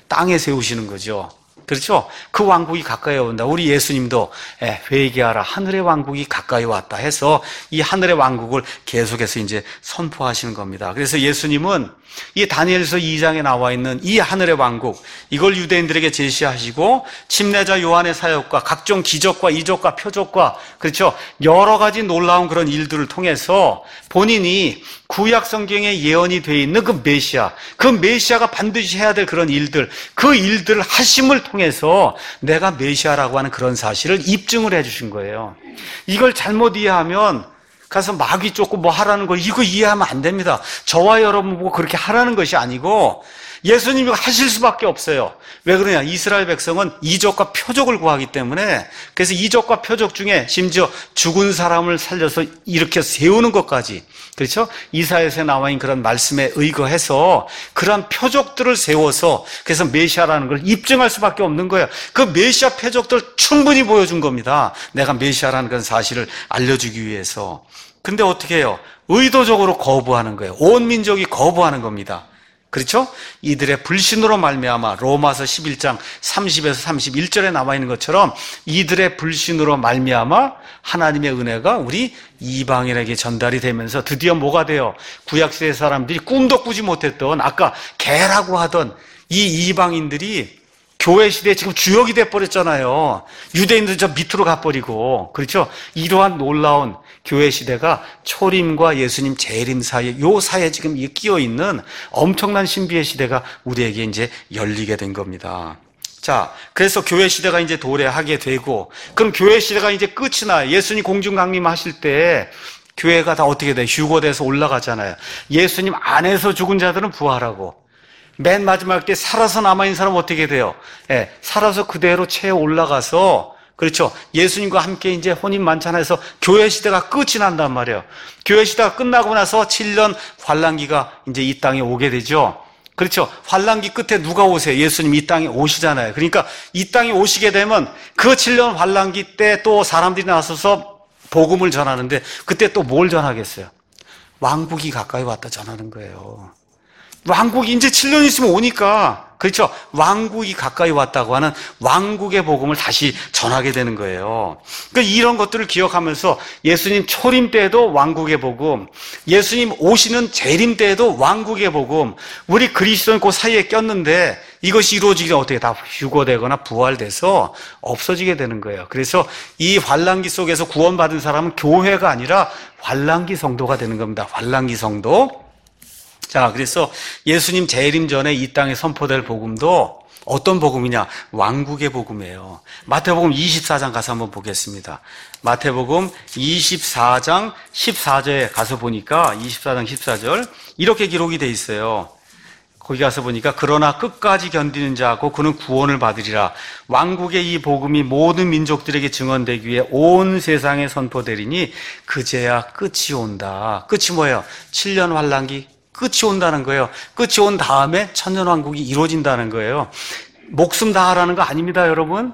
땅에 세우시는 거죠. 그렇죠? 그 왕국이 가까이 온다. 우리 예수님도 회개하라, 하늘의 왕국이 가까이 왔다 해서 이 하늘의 왕국을 계속해서 이제 선포하시는 겁니다. 그래서 예수님은 이 다니엘서 이 장에 나와 있는 이 하늘의 왕국, 이걸 유대인들에게 제시하시고 침례자 요한의 사역과 각종 기적과 이적과 표적과, 그렇죠, 여러 가지 놀라운 그런 일들을 통해서 본인이 구약 성경에 예언이 되어 있는 그 메시아, 그 메시아가 반드시 해야 될 그런 일들, 그 일들을 하심을 통해서 내가 메시아라고 하는 그런 사실을 입증을 해 주신 거예요. 이걸 잘못 이해하면 가서 마귀 쫓고 뭐 하라는 거, 이거 이해하면 안 됩니다. 저와 여러분 보고 그렇게 하라는 것이 아니고 예수님이 하실 수밖에 없어요. 왜 그러냐? 이스라엘 백성은 이적과 표적을 구하기 때문에, 그래서 이적과 표적 중에 심지어 죽은 사람을 살려서 이렇게 세우는 것까지, 그렇죠? 이사야서에 나와 있는 그런 말씀에 의거해서 그런 표적들을 세워서 그래서 메시아라는 걸 입증할 수밖에 없는 거예요. 그 메시아 표적들 충분히 보여준 겁니다. 내가 메시아라는 그런 사실을 알려주기 위해서. 근데 어떻게 해요? 의도적으로 거부하는 거예요. 온 민족이 거부하는 겁니다. 그렇죠? 이들의 불신으로 말미암아, 로마서 십일 장 삼십에서 삼십일 절에 나와 있는 것처럼 이들의 불신으로 말미암아 하나님의 은혜가 우리 이방인에게 전달이 되면서 드디어 뭐가 돼요? 구약시대 사람들이 꿈도 꾸지 못했던, 아까 개라고 하던 이 이방인들이 교회 시대에 지금 주역이 돼버렸잖아요. 유대인들 저 밑으로 가버리고, 그렇죠? 이러한 놀라운 교회 시대가 초림과 예수님 재림 사이에, 요 사이에 지금 끼어 있는 엄청난 신비의 시대가 우리에게 이제 열리게 된 겁니다. 자, 그래서 교회 시대가 이제 도래하게 되고, 그럼 교회 시대가 이제 끝이 나요. 예수님 공중 강림하실 때 교회가 다 어떻게 돼? 휴거돼서 올라가잖아요. 예수님 안에서 죽은 자들은 부활하고, 맨 마지막 때 살아서 남아있는 사람은 어떻게 돼요? 예, 살아서 그대로 채에 올라가서, 그렇죠, 예수님과 함께 이제 혼인만찬해서 교회 시대가 끝이 난단 말이에요. 교회 시대가 끝나고 나서 칠 년 환란기가 이제 이 땅에 오게 되죠. 그렇죠. 환란기 끝에 누가 오세요? 예수님 이 땅에 오시잖아요. 그러니까 이 땅에 오시게 되면 그 칠 년 환란기 때 또 사람들이 나서서 복음을 전하는데, 그때 또 뭘 전하겠어요? 왕국이 가까이 왔다 전하는 거예요. 왕국이 이제 칠 년 있으면 오니까, 그렇죠, 왕국이 가까이 왔다고 하는 왕국의 복음을 다시 전하게 되는 거예요. 그러니까 이런 것들을 기억하면서 예수님 초림 때에도 왕국의 복음, 예수님 오시는 재림 때에도 왕국의 복음, 우리 그리스도인 그 사이에 꼈는데 이것이 이루어지기 전에 어떻게 다 휴거되거나 부활돼서 없어지게 되는 거예요. 그래서 이 환란기 속에서 구원받은 사람은 교회가 아니라 환란기 성도가 되는 겁니다. 환란기 성도. 자, 그래서 예수님 재림 전에 이 땅에 선포될 복음도 어떤 복음이냐? 왕국의 복음이에요. 마태복음 이십사 장 가서 한번 보겠습니다. 마태복음 이십사 장 십사 절에 가서 보니까, 이십사 장 십사 절 이렇게 기록이 돼 있어요. 거기 가서 보니까, 그러나 끝까지 견디는 자고 그는 구원을 받으리라. 왕국의 이 복음이 모든 민족들에게 증언되기 위해 온 세상에 선포되리니 그제야 끝이 온다. 끝이 뭐예요? 칠 년 환란기 끝이 온다는 거예요. 끝이 온 다음에 천년왕국이 이루어진다는 거예요. 목숨 다하라는 거 아닙니다, 여러분.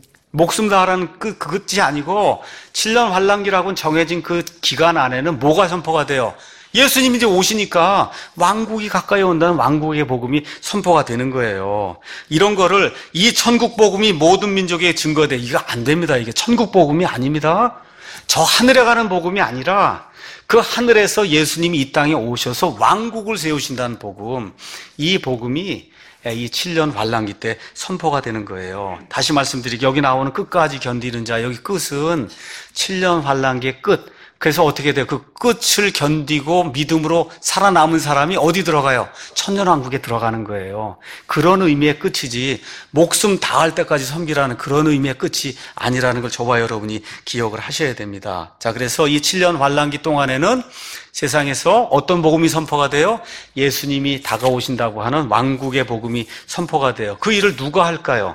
목숨 다하라는 그, 그 끝이 아니고 칠 년 환란기라고는 정해진 그 기간 안에는 뭐가 선포가 돼요? 예수님이 이제 오시니까 왕국이 가까이 온다는 왕국의 복음이 선포가 되는 거예요. 이런 거를 이 천국 복음이 모든 민족에 증거돼, 이거 안 됩니다. 이게 천국 복음이 아닙니다. 저 하늘에 가는 복음이 아니라 그 하늘에서 예수님이 이 땅에 오셔서 왕국을 세우신다는 복음, 이 복음이 이 칠 년 환란기 때 선포가 되는 거예요. 다시 말씀드리기, 여기 나오는 끝까지 견디는 자, 여기 끝은 칠 년 환란기의 끝. 그래서 어떻게 돼요? 그 끝을 견디고 믿음으로 살아남은 사람이 어디 들어가요? 천년왕국에 들어가는 거예요. 그런 의미의 끝이지, 목숨 다할 때까지 섬기라는 그런 의미의 끝이 아니라는 걸 저와 여러분이 기억을 하셔야 됩니다. 자, 그래서 이 칠 년 환란기 동안에는 세상에서 어떤 복음이 선포가 돼요? 예수님이 다가오신다고 하는 왕국의 복음이 선포가 돼요. 그 일을 누가 할까요?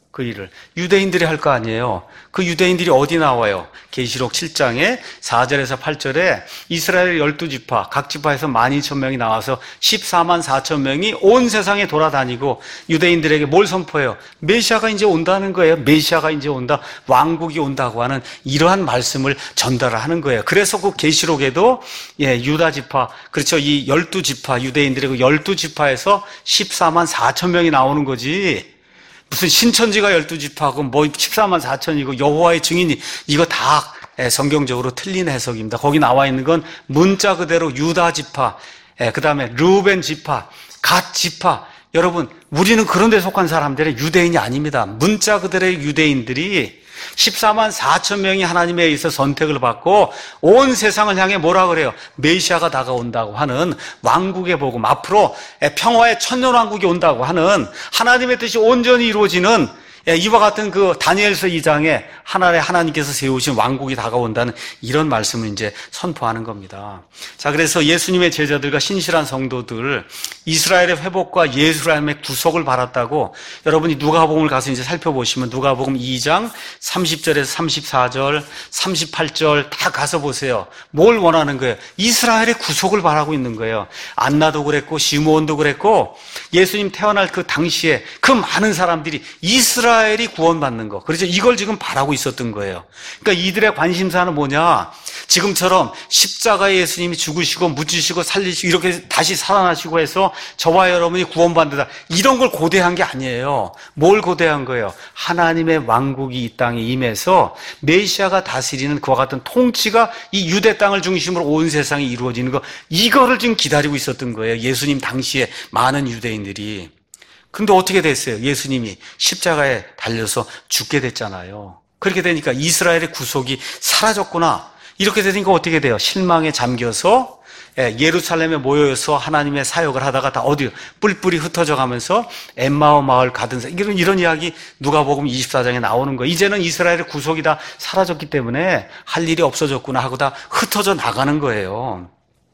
그 일을 유대인들이 할 거 아니에요. 그 유대인들이 어디 나와요? 계시록 칠 장에 사 절에서 팔 절에 이스라엘 열두 지파, 각 지파에서 만 이천 명이 나와서 십사만 사천 명이 온 세상에 돌아다니고 유대인들에게 뭘 선포해요? 메시아가 이제 온다는 거예요. 메시아가 이제 온다. 왕국이 온다고 하는 이러한 말씀을 전달을 하는 거예요. 그래서 그 계시록에도 예, 유다 지파, 그렇죠. 이 열두 지파, 유대인들의 그 열두 지파에서 십사만 사천 명이 나오는 거지. 무슨 신천지가 열두 지파고 뭐 십사만 사천이고 여호와의 증인이 이거 다 성경적으로 틀린 해석입니다. 거기 나와 있는 건 문자 그대로 유다 지파, 그 다음에 르우벤 지파, 갓 지파. 여러분, 우리는 그런 데 속한 사람들의 유대인이 아닙니다. 문자 그대로의 유대인들이 십사만 사천 명이 하나님에 의해서 선택을 받고 온 세상을 향해 뭐라 그래요? 메시아가 다가온다고 하는 왕국의 복음, 앞으로 평화의 천년왕국이 온다고 하는 하나님의 뜻이 온전히 이루어지는 이와 같은 그 다니엘서 이 장에 하나의 하나님께서 세우신 왕국이 다가온다는 이런 말씀을 이제 선포하는 겁니다. 자, 그래서 예수님의 제자들과 신실한 성도들, 이스라엘의 회복과 예루살렘의 구속을 바랐다고 여러분이 누가복음을 가서 이제 살펴보시면 누가복음 이 장 삼십 절에서 삼십사 절, 삼십팔 절 다 가서 보세요. 뭘 원하는 거예요? 이스라엘의 구속을 바라고 있는 거예요. 안나도 그랬고 시므온도 그랬고 예수님 태어날 그 당시에 그 많은 사람들이 이스라엘 이스라엘이 구원받는 거. 그래서 이걸 지금 바라고 있었던 거예요. 그러니까 이들의 관심사는 뭐냐? 지금처럼 십자가에 예수님이 죽으시고 묻히시고 살리시고 이렇게 다시 살아나시고 해서 저와 여러분이 구원받는다. 이런 걸 고대한 게 아니에요. 뭘 고대한 거예요? 하나님의 왕국이 이 땅에 임해서 메시아가 다스리는 그와 같은 통치가 이 유대 땅을 중심으로 온 세상에 이루어지는 거. 이거를 지금 기다리고 있었던 거예요. 예수님 당시에 많은 유대인들이. 근데 어떻게 됐어요? 예수님이 십자가에 달려서 죽게 됐잖아요. 그렇게 되니까 이스라엘의 구속이 사라졌구나. 이렇게 되니까 어떻게 돼요? 실망에 잠겨서 예루살렘에 모여서 하나님의 사역을 하다가 다 어디 뿔뿔이 흩어져 가면서 엠마오 마을 가든 이런 이런 이야기 누가복음 이십사 장에 나오는 거예요. 이제는 이스라엘의 구속이 다 사라졌기 때문에 할 일이 없어졌구나 하고 다 흩어져 나가는 거예요.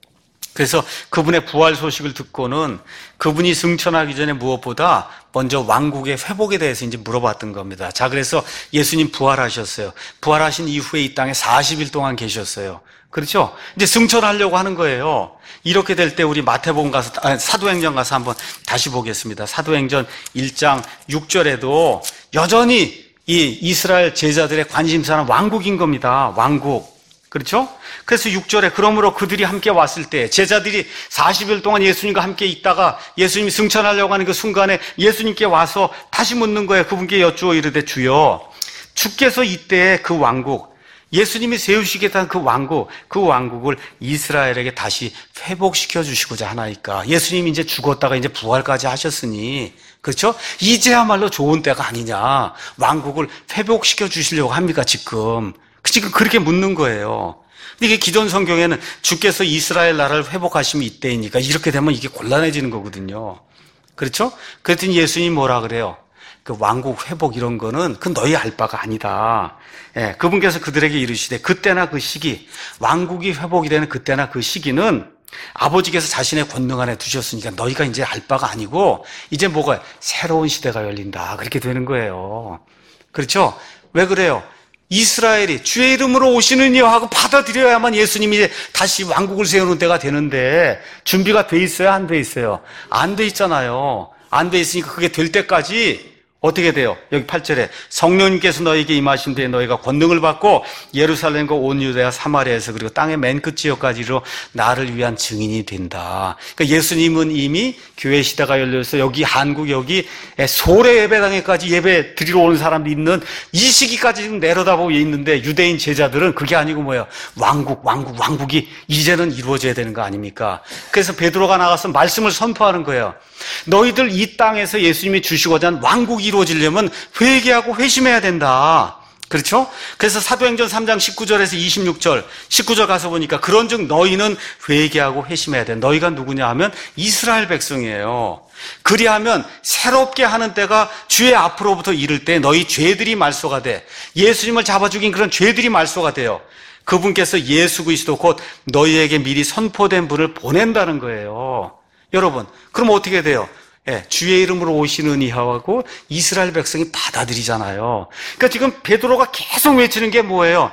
그래서 그분의 부활 소식을 듣고는 그분이 승천하기 전에 무엇보다 먼저 왕국의 회복에 대해서 이제 물어봤던 겁니다. 자, 그래서 예수님 부활하셨어요. 부활하신 이후에 이 땅에 사십 일 동안 계셨어요. 그렇죠? 이제 승천하려고 하는 거예요. 이렇게 될 때 우리 마태복음 가서, 아니, 사도행전 가서 한번 다시 보겠습니다. 사도행전 일 장 육 절에도 여전히 이 이스라엘 제자들의 관심사는 왕국인 겁니다. 왕국. 그렇죠? 그래서 육 절에 그러므로 그들이 함께 왔을 때 제자들이 사십 일 동안 예수님과 함께 있다가 예수님이 승천하려고 하는 그 순간에 예수님께 와서 다시 묻는 거예요. 그분께 여쭈어 이르되 주여 주께서 이때 그 왕국 예수님이 세우시겠다는 그 왕국 그 왕국을 이스라엘에게 다시 회복시켜 주시고자 하나이까. 예수님이 이제 죽었다가 이제 부활까지 하셨으니 그렇죠? 이제야말로 좋은 때가 아니냐. 왕국을 회복시켜 주시려고 합니까 지금. 지금 그렇게 묻는 거예요. 근데 이게 기존 성경에는 주께서 이스라엘 나라를 회복하시면 이때이니까 이렇게 되면 이게 곤란해지는 거거든요. 그렇죠? 그랬더니 예수님이 뭐라 그래요? 그 왕국 회복 이런 거는 그 너희 알 바가 아니다. 예, 그분께서 그들에게 이르시되 그때나 그 시기, 왕국이 회복이 되는 그때나 그 시기는 아버지께서 자신의 권능 안에 두셨으니까 너희가 이제 알 바가 아니고 이제 뭐가 새로운 시대가 열린다. 그렇게 되는 거예요. 그렇죠? 왜 그래요? 이스라엘이 주의 이름으로 오시는 이여 하고 받아들여야만 예수님이 다시 왕국을 세우는 때가 되는데 준비가 돼 있어요? 안 돼 있어요? 안 돼 있잖아요. 안 돼 있으니까 그게 될 때까지 어떻게 돼요? 여기 팔 절에 성령님께서 너에게 임하신 데에 너희가 권능을 받고 예루살렘과 온 유대와 사마리아에서 그리고 땅의 맨 끝 지역까지로 나를 위한 증인이 된다. 그러니까 예수님은 이미 교회 시대가 열려서 여기 한국 여기 소래 예배당에까지 예배 드리러 오는 사람도 있는 이 시기까지 지금 내려다보고 있는데 유대인 제자들은 그게 아니고 뭐예요? 왕국, 왕국, 왕국이 이제는 이루어져야 되는 거 아닙니까? 그래서 베드로가 나가서 말씀을 선포하는 거예요. 너희들 이 땅에서 예수님이 주시고자 하는 왕국이 이루어지려면 회개하고 회심해야 된다. 그렇죠? 그래서 사도행전 삼 장 십구 절에서 이십육 절, 십구 절 가서 보니까 그런즉 너희는 회개하고 회심해야 돼. 너희가 누구냐 하면 이스라엘 백성이에요. 그리하면 새롭게 하는 때가 주의 앞으로부터 이를 때 너희 죄들이 말소가 돼. 예수님을 잡아 죽인 그런 죄들이 말소가 돼요. 그분께서 예수 그리스도 곧 너희에게 미리 선포된 분을 보낸다는 거예요. 여러분, 그럼 어떻게 돼요? 예, 주의 이름으로 오시는 이하고 이스라엘 백성이 받아들이잖아요. 그러니까 지금 베드로가 계속 외치는 게 뭐예요?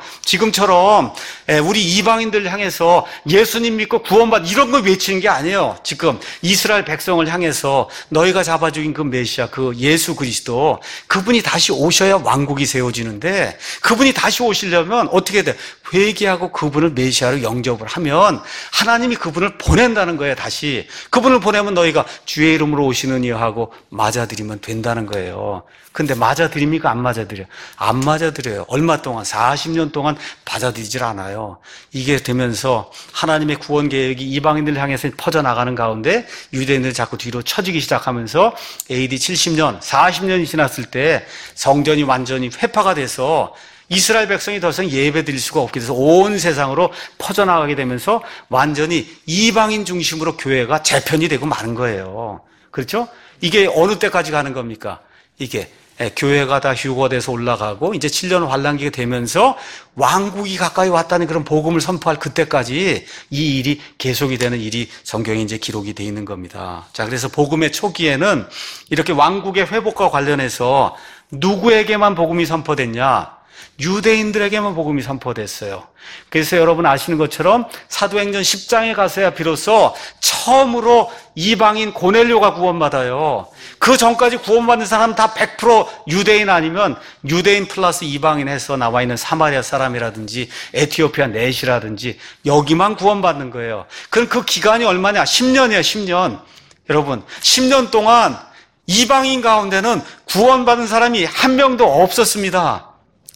지금처럼 예, 우리 이방인들 향해서 예수님 믿고 구원받 이런 거 외치는 게 아니에요. 지금 이스라엘 백성을 향해서 너희가 잡아 죽인 그 메시아, 그 예수 그리스도, 그분이 다시 오셔야 왕국이 세워지는데, 그분이 다시 오시려면 어떻게 돼? 회개하고 그분을 메시아로 영접을 하면 하나님이 그분을 보낸다는 거예요. 다시 그분을 보내면 너희가 주의 이름으로 오시는 이하고 맞아들이면 된다는 거예요. 근데 맞아들입니까? 안 맞아들여요? 안 맞아들여요. 얼마 동안? 사십 년 동안 받아들이질 않아요. 이게 되면서 하나님의 구원 계획이 이방인들 향해서 퍼져나가는 가운데 유대인들이 자꾸 뒤로 처지기 시작하면서 에이디 칠십 년, 사십 년이 지났을 때 성전이 완전히 회파가 돼서 이스라엘 백성이 더 이상 예배 드릴 수가 없게 돼서 온 세상으로 퍼져나가게 되면서 완전히 이방인 중심으로 교회가 재편이 되고 마는 거예요. 그렇죠? 이게 어느 때까지 가는 겁니까? 이게 교회가 다 휴거돼서 올라가고 이제 칠 년 환란기가 되면서 왕국이 가까이 왔다는 그런 복음을 선포할 그때까지 이 일이 계속이 되는 일이 성경에 이제 기록이 되어 있는 겁니다. 자, 그래서 복음의 초기에는 이렇게 왕국의 회복과 관련해서 누구에게만 복음이 선포됐냐? 유대인들에게만 복음이 선포됐어요. 그래서 여러분 아시는 것처럼 사도행전 십 장에 가서야 비로소 처음으로 이방인 고넬료가 구원받아요. 그 전까지 구원받는 사람은 다 백 퍼센트 유대인 아니면 유대인 플러스 이방인 해서 나와 있는 사마리아 사람이라든지 에티오피아 넷이라든지 여기만 구원받는 거예요. 그럼 그 기간이 얼마냐? 십 년이에요. 십 년. 여러분 십 년 동안 이방인 가운데는 구원받은 사람이 한 명도 없었습니다.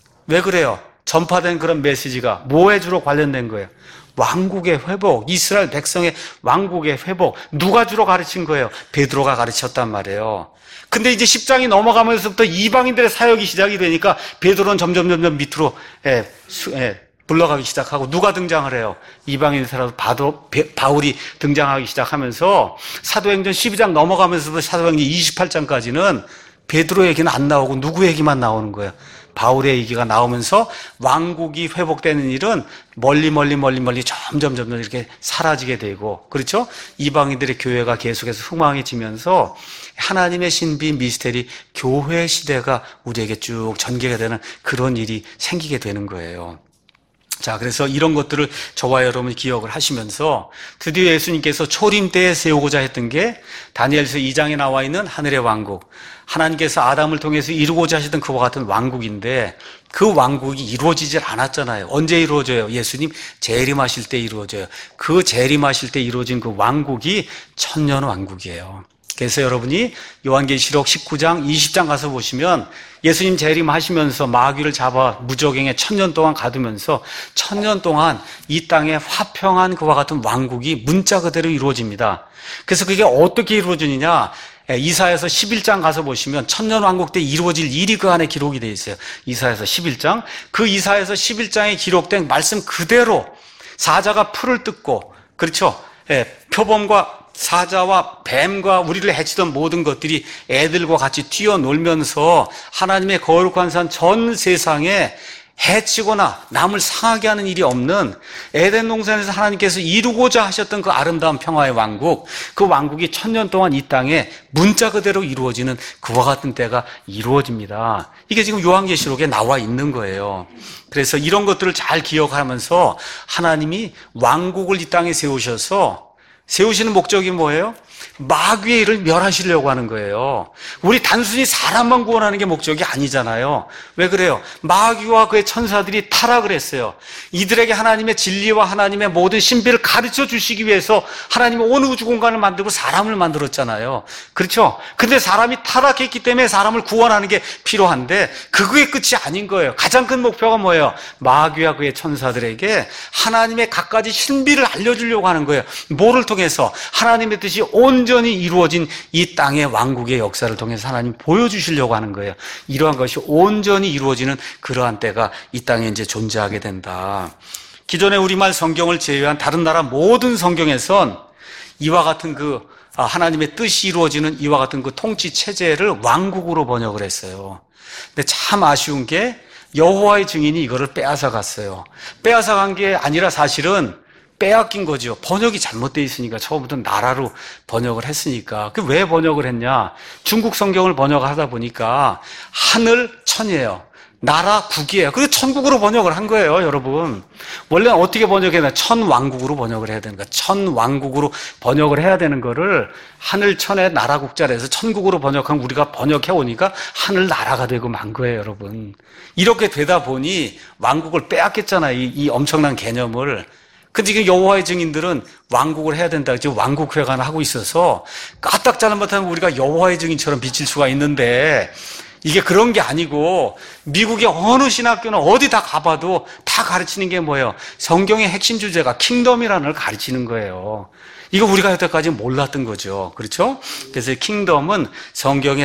왜 그래요? 전파된 그런 메시지가 뭐에 주로 관련된 거예요? 왕국의 회복, 이스라엘 백성의 왕국의 회복. 누가 주로 가르친 거예요? 베드로가 가르쳤단 말이에요. 근데 이제 십 장이 넘어가면서부터 이방인들의 사역이 시작이 되니까 베드로는 점점 점점 밑으로 예, 수, 예, 불러가기 시작하고 누가 등장을 해요? 이방인들하고 바울이 등장하기 시작하면서 사도행전 십이 장 넘어가면서부터 사도행전 이십팔 장까지는 베드로 얘기는 안 나오고 누구 얘기만 나오는 거예요? 바울의 얘기가 나오면서 왕국이 회복되는 일은 멀리 멀리 멀리 멀리 점점 점점 이렇게 사라지게 되고, 그렇죠? 이방인들의 교회가 계속해서 흥망해지면서 하나님의 신비 미스테리 교회 시대가 우리에게 쭉 전개가 되는 그런 일이 생기게 되는 거예요. 자, 그래서 이런 것들을 저와 여러분이 기억을 하시면서 드디어 예수님께서 초림 때에 세우고자 했던 게 다니엘서 이 장에 나와 있는 하늘의 왕국, 하나님께서 아담을 통해서 이루고자 하시던 그와 같은 왕국인데 그 왕국이 이루어지질 않았잖아요. 언제 이루어져요? 예수님 재림하실 때 이루어져요. 그 재림하실 때 이루어진 그 왕국이 천년 왕국이에요. 그래서 여러분이 요한계시록 십구 장, 이십 장 가서 보시면 예수님 재림하시면서 마귀를 잡아 무저갱에 천년 동안 가두면서 천년 동안 이 땅에 화평한 그와 같은 왕국이 문자 그대로 이루어집니다. 그래서 그게 어떻게 이루어지느냐? 이사야서 십일 장 가서 보시면 천년 왕국 때 이루어질 일이 그 안에 기록이 되어 있어요. 이사야서 십일 장. 그 이사야서 십일 장에 기록된 말씀 그대로 사자가 풀을 뜯고, 그렇죠? 예, 표범과 사자와 뱀과 우리를 해치던 모든 것들이 애들과 같이 뛰어놀면서 하나님의 거룩한 산 전 세상에 해치거나 남을 상하게 하는 일이 없는 에덴 동산에서 하나님께서 이루고자 하셨던 그 아름다운 평화의 왕국, 그 왕국이 천년 동안 이 땅에 문자 그대로 이루어지는 그와 같은 때가 이루어집니다. 이게 지금 요한계시록에 나와 있는 거예요. 그래서 이런 것들을 잘 기억하면서 하나님이 왕국을 이 땅에 세우셔서 세우시는 목적이 뭐예요? 마귀의 일을 멸하시려고 하는 거예요. 우리 단순히 사람만 구원하는 게 목적이 아니잖아요. 왜 그래요? 마귀와 그의 천사들이 타락을 했어요. 이들에게 하나님의 진리와 하나님의 모든 신비를 가르쳐 주시기 위해서 하나님이 온 우주 공간을 만들고 사람을 만들었잖아요. 그렇죠? 근데 사람이 타락했기 때문에 사람을 구원하는 게 필요한데 그게 끝이 아닌 거예요. 가장 큰 목표가 뭐예요? 마귀와 그의 천사들에게 하나님의 갖가지 신비를 알려주려고 하는 거예요. 뭐를 통해서? 하나님의 뜻이 온전히 이루어진 이 땅의 왕국의 역사를 통해서 하나님 보여주시려고 하는 거예요. 이러한 것이 온전히 이루어지는 그러한 때가 이 땅에 이제 존재하게 된다. 기존의 우리말 성경을 제외한 다른 나라 모든 성경에선 이와 같은 그 하나님의 뜻이 이루어지는 이와 같은 그 통치 체제를 왕국으로 번역을 했어요. 근데 참 아쉬운 게 여호와의 증인이 이거를 빼앗아 갔어요. 빼앗아 간 게 아니라 사실은 빼앗긴 거죠. 번역이 잘못되어 있으니까 처음부터 나라로 번역을 했으니까. 그 왜 번역을 했냐? 중국 성경을 번역하다 보니까 하늘 천이에요. 나라 국이에요. 그래서 천국으로 번역을 한 거예요, 여러분. 원래는 어떻게 번역해야 천왕국으로 번역을 해야 되는 거야. 천왕국으로 번역을 해야 되는 거를 하늘 천의 나라 국자로 해서 천국으로 번역한 우리가 번역해 오니까 하늘 나라가 되고 만 거예요, 여러분. 이렇게 되다 보니 왕국을 빼앗겼잖아요, 이, 이 엄청난 개념을. 근데 지금 여호와의 증인들은 왕국을 해야 된다. 지금 왕국회관을 하고 있어서 까딱 잘못하면 우리가 여호와의 증인처럼 비칠 수가 있는데 이게 그런 게 아니고 미국의 어느 신학교는 어디 다 가봐도 다 가르치는 게 뭐예요? 성경의 핵심 주제가 킹덤이라는 걸 가르치는 거예요. 이거 우리가 여태까지 몰랐던 거죠. 그렇죠? 그래서 킹덤은 성경에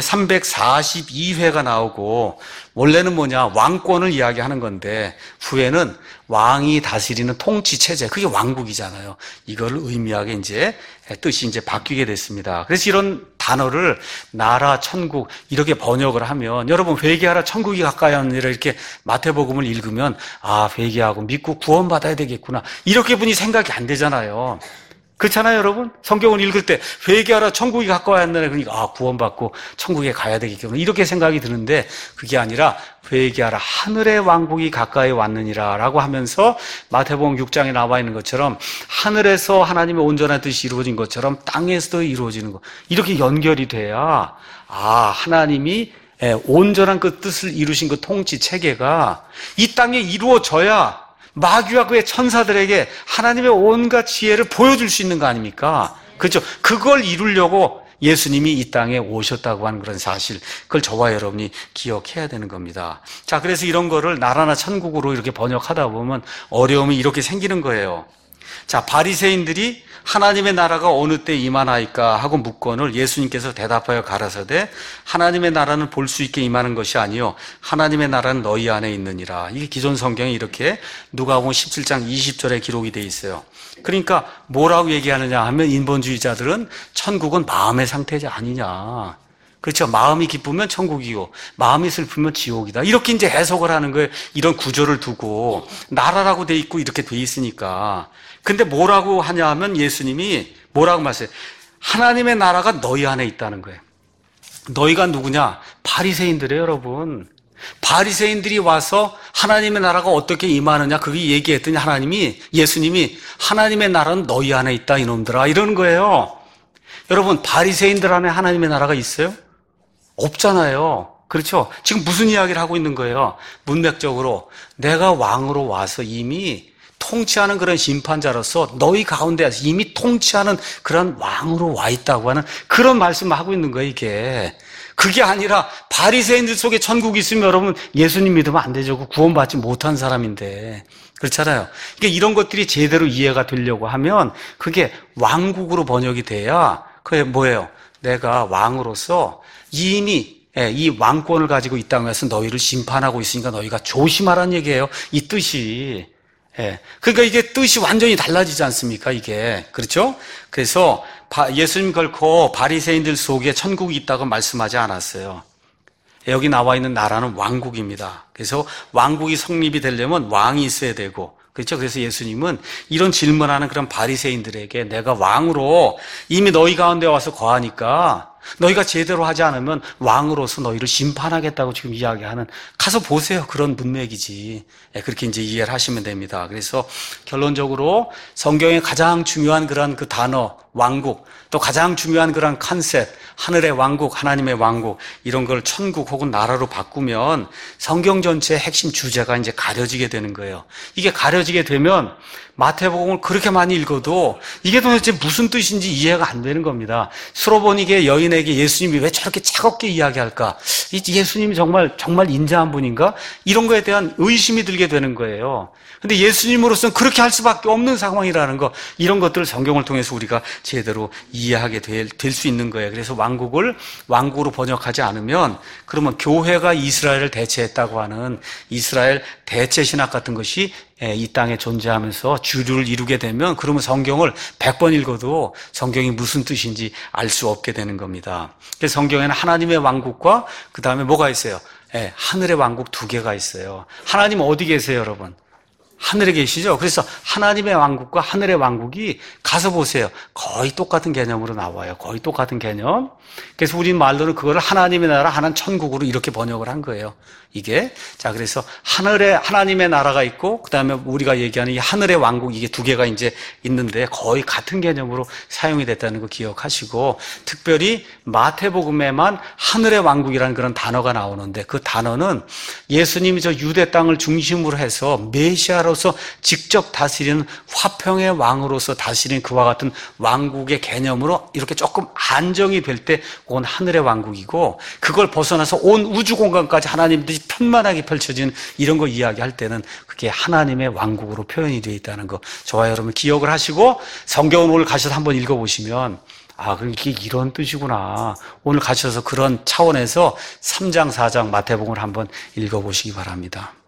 삼백사십이 회가 나오고 원래는 뭐냐? 왕권을 이야기하는 건데 후에는 왕이 다스리는 통치 체제, 그게 왕국이잖아요. 이걸 의미하게 이제 뜻이 이제 바뀌게 됐습니다. 그래서 이런 단어를 나라, 천국 이렇게 번역을 하면 여러분 회개하라 천국이 가까이 하느니라 이렇게 마태복음을 읽으면 아 회개하고 믿고 구원받아야 되겠구나 이렇게 분이 생각이 안 되잖아요. 그렇잖아요, 여러분? 성경을 읽을 때 회개하라 천국이 가까이 왔느냐 그러니까 아 구원받고 천국에 가야 되겠구나 이렇게 생각이 드는데 그게 아니라 회개하라 하늘의 왕국이 가까이 왔느니라 라고 하면서 마태복음 육 장에 나와 있는 것처럼 하늘에서 하나님의 온전한 뜻이 이루어진 것처럼 땅에서도 이루어지는 것 이렇게 연결이 돼야 아 하나님이 온전한 그 뜻을 이루신 그 통치 체계가 이 땅에 이루어져야 마귀와 그의 천사들에게 하나님의 온갖 지혜를 보여줄 수 있는 거 아닙니까? 그렇죠? 그걸 이루려고 예수님이 이 땅에 오셨다고 하는 그런 사실, 그걸 저와 여러분이 기억해야 되는 겁니다. 자, 그래서 이런 거를 나라나 천국으로 이렇게 번역하다 보면 어려움이 이렇게 생기는 거예요. 자, 바리새인들이 하나님의 나라가 어느 때 임하나이까 하고 묻건을 예수님께서 대답하여 가라사대 하나님의 나라는 볼 수 있게 임하는 것이 아니요 하나님의 나라는 너희 안에 있느니라. 이게 기존 성경에 이렇게 누가복음 십칠 장 이십 절에 기록이 돼 있어요. 그러니까 뭐라고 얘기하느냐 하면 인본주의자들은 천국은 마음의 상태지 아니냐. 그렇죠. 마음이 기쁘면 천국이고 마음이 슬프면 지옥이다. 이렇게 이제 해석을 하는 거예요. 이런 구조를 두고 나라라고 돼 있고 이렇게 돼 있으니까. 근데 뭐라고 하냐 하면 예수님이 뭐라고 말씀해요? 하나님의 나라가 너희 안에 있다는 거예요. 너희가 누구냐? 바리새인들이에요, 여러분. 바리새인들이 와서 하나님의 나라가 어떻게 임하느냐 그게 얘기했더니 하나님이 예수님이 하나님의 나라는 너희 안에 있다 이놈들아 이러는 거예요. 여러분 바리새인들 안에 하나님의 나라가 있어요? 없잖아요. 그렇죠? 지금 무슨 이야기를 하고 있는 거예요? 문맥적으로 내가 왕으로 와서 이미 통치하는 그런 심판자로서 너희 가운데에서 이미 통치하는 그런 왕으로 와 있다고 하는 그런 말씀을 하고 있는 거예요, 이게. 그게 아니라 바리새인들 속에 천국이 있으면 여러분 예수님 믿으면 안 되죠. 구원받지 못한 사람인데. 그렇잖아요. 그러니까 이런 것들이 제대로 이해가 되려고 하면 그게 왕국으로 번역이 돼야 그게 뭐예요? 내가 왕으로서 이미 이 왕권을 가지고 이 땅에서 너희를 심판하고 있으니까 너희가 조심하라는 얘기예요. 이 뜻이. 예. 그러니까 이게 뜻이 완전히 달라지지 않습니까? 이게. 그렇죠? 그래서 예수님 결코 바리새인들 속에 천국이 있다고 말씀하지 않았어요. 여기 나와 있는 나라는 왕국입니다. 그래서 왕국이 성립이 되려면 왕이 있어야 되고, 그렇죠? 그래서 예수님은 이런 질문하는 그런 바리새인들에게 내가 왕으로 이미 너희 가운데 와서 거하니까 너희가 제대로 하지 않으면 왕으로서 너희를 심판하겠다고 지금 이야기하는, 가서 보세요. 그런 문맥이지. 그렇게 이제 이해를 하시면 됩니다. 그래서 결론적으로 성경의 가장 중요한 그런 그 단어, 왕국, 또 가장 중요한 그런 컨셉, 하늘의 왕국, 하나님의 왕국, 이런 걸 천국 혹은 나라로 바꾸면 성경 전체의 핵심 주제가 이제 가려지게 되는 거예요. 이게 가려지게 되면 마태복음을 그렇게 많이 읽어도 이게 도대체 무슨 뜻인지 이해가 안 되는 겁니다. 수로보니게 여인에게 예수님이 왜 저렇게 차갑게 이야기할까? 예수님이 정말 정말 인자한 분인가? 이런 거에 대한 의심이 들게 되는 거예요. 근데 예수님으로서는 그렇게 할 수밖에 없는 상황이라는 거, 이런 것들을 성경을 통해서 우리가 제대로 이해하게 될 수 있는 거예요. 그래서 왕국을 왕국으로 번역하지 않으면 그러면 교회가 이스라엘을 대체했다고 하는 이스라엘 대체 신학 같은 것이 이 땅에 존재하면서 주류를 이루게 되면 그러면 성경을 백 번 읽어도 성경이 무슨 뜻인지 알 수 없게 되는 겁니다. 그래서 성경에는 하나님의 왕국과 그 다음에 뭐가 있어요? 예, 하늘의 왕국 두 개가 있어요. 하나님 어디 계세요, 여러분? 하늘에 계시죠? 그래서 하나님의 왕국과 하늘의 왕국이 가서 보세요. 거의 똑같은 개념으로 나와요. 거의 똑같은 개념. 그래서 우리 말로는 그거를 하나님의 나라, 하나는 천국으로 이렇게 번역을 한 거예요. 이게. 자, 그래서 하늘에 하나님의 나라가 있고, 그 다음에 우리가 얘기하는 이 하늘의 왕국, 이게 두 개가 이제 있는데 거의 같은 개념으로 사용이 됐다는 거 기억하시고, 특별히 마태복음에만 하늘의 왕국이라는 그런 단어가 나오는데 그 단어는 예수님이 저 유대 땅을 중심으로 해서 메시아로서 직접 다스리는 화평의 왕으로서 다스리는 그와 같은 왕국의 개념으로 이렇게 조금 안정이 될 때 그건 하늘의 왕국이고, 그걸 벗어나서 온 우주 공간까지 하나님들이 편만하게 펼쳐지는 이런 거 이야기할 때는 그게 하나님의 왕국으로 표현이 되어 있다는 거 저와 여러분 기억을 하시고, 성경을 오늘 가셔서 한번 읽어보시면 아, 그럼 이게 이런 뜻이구나. 오늘 가셔서 그런 차원에서 삼 장, 사 장 마태복음을 한번 읽어보시기 바랍니다.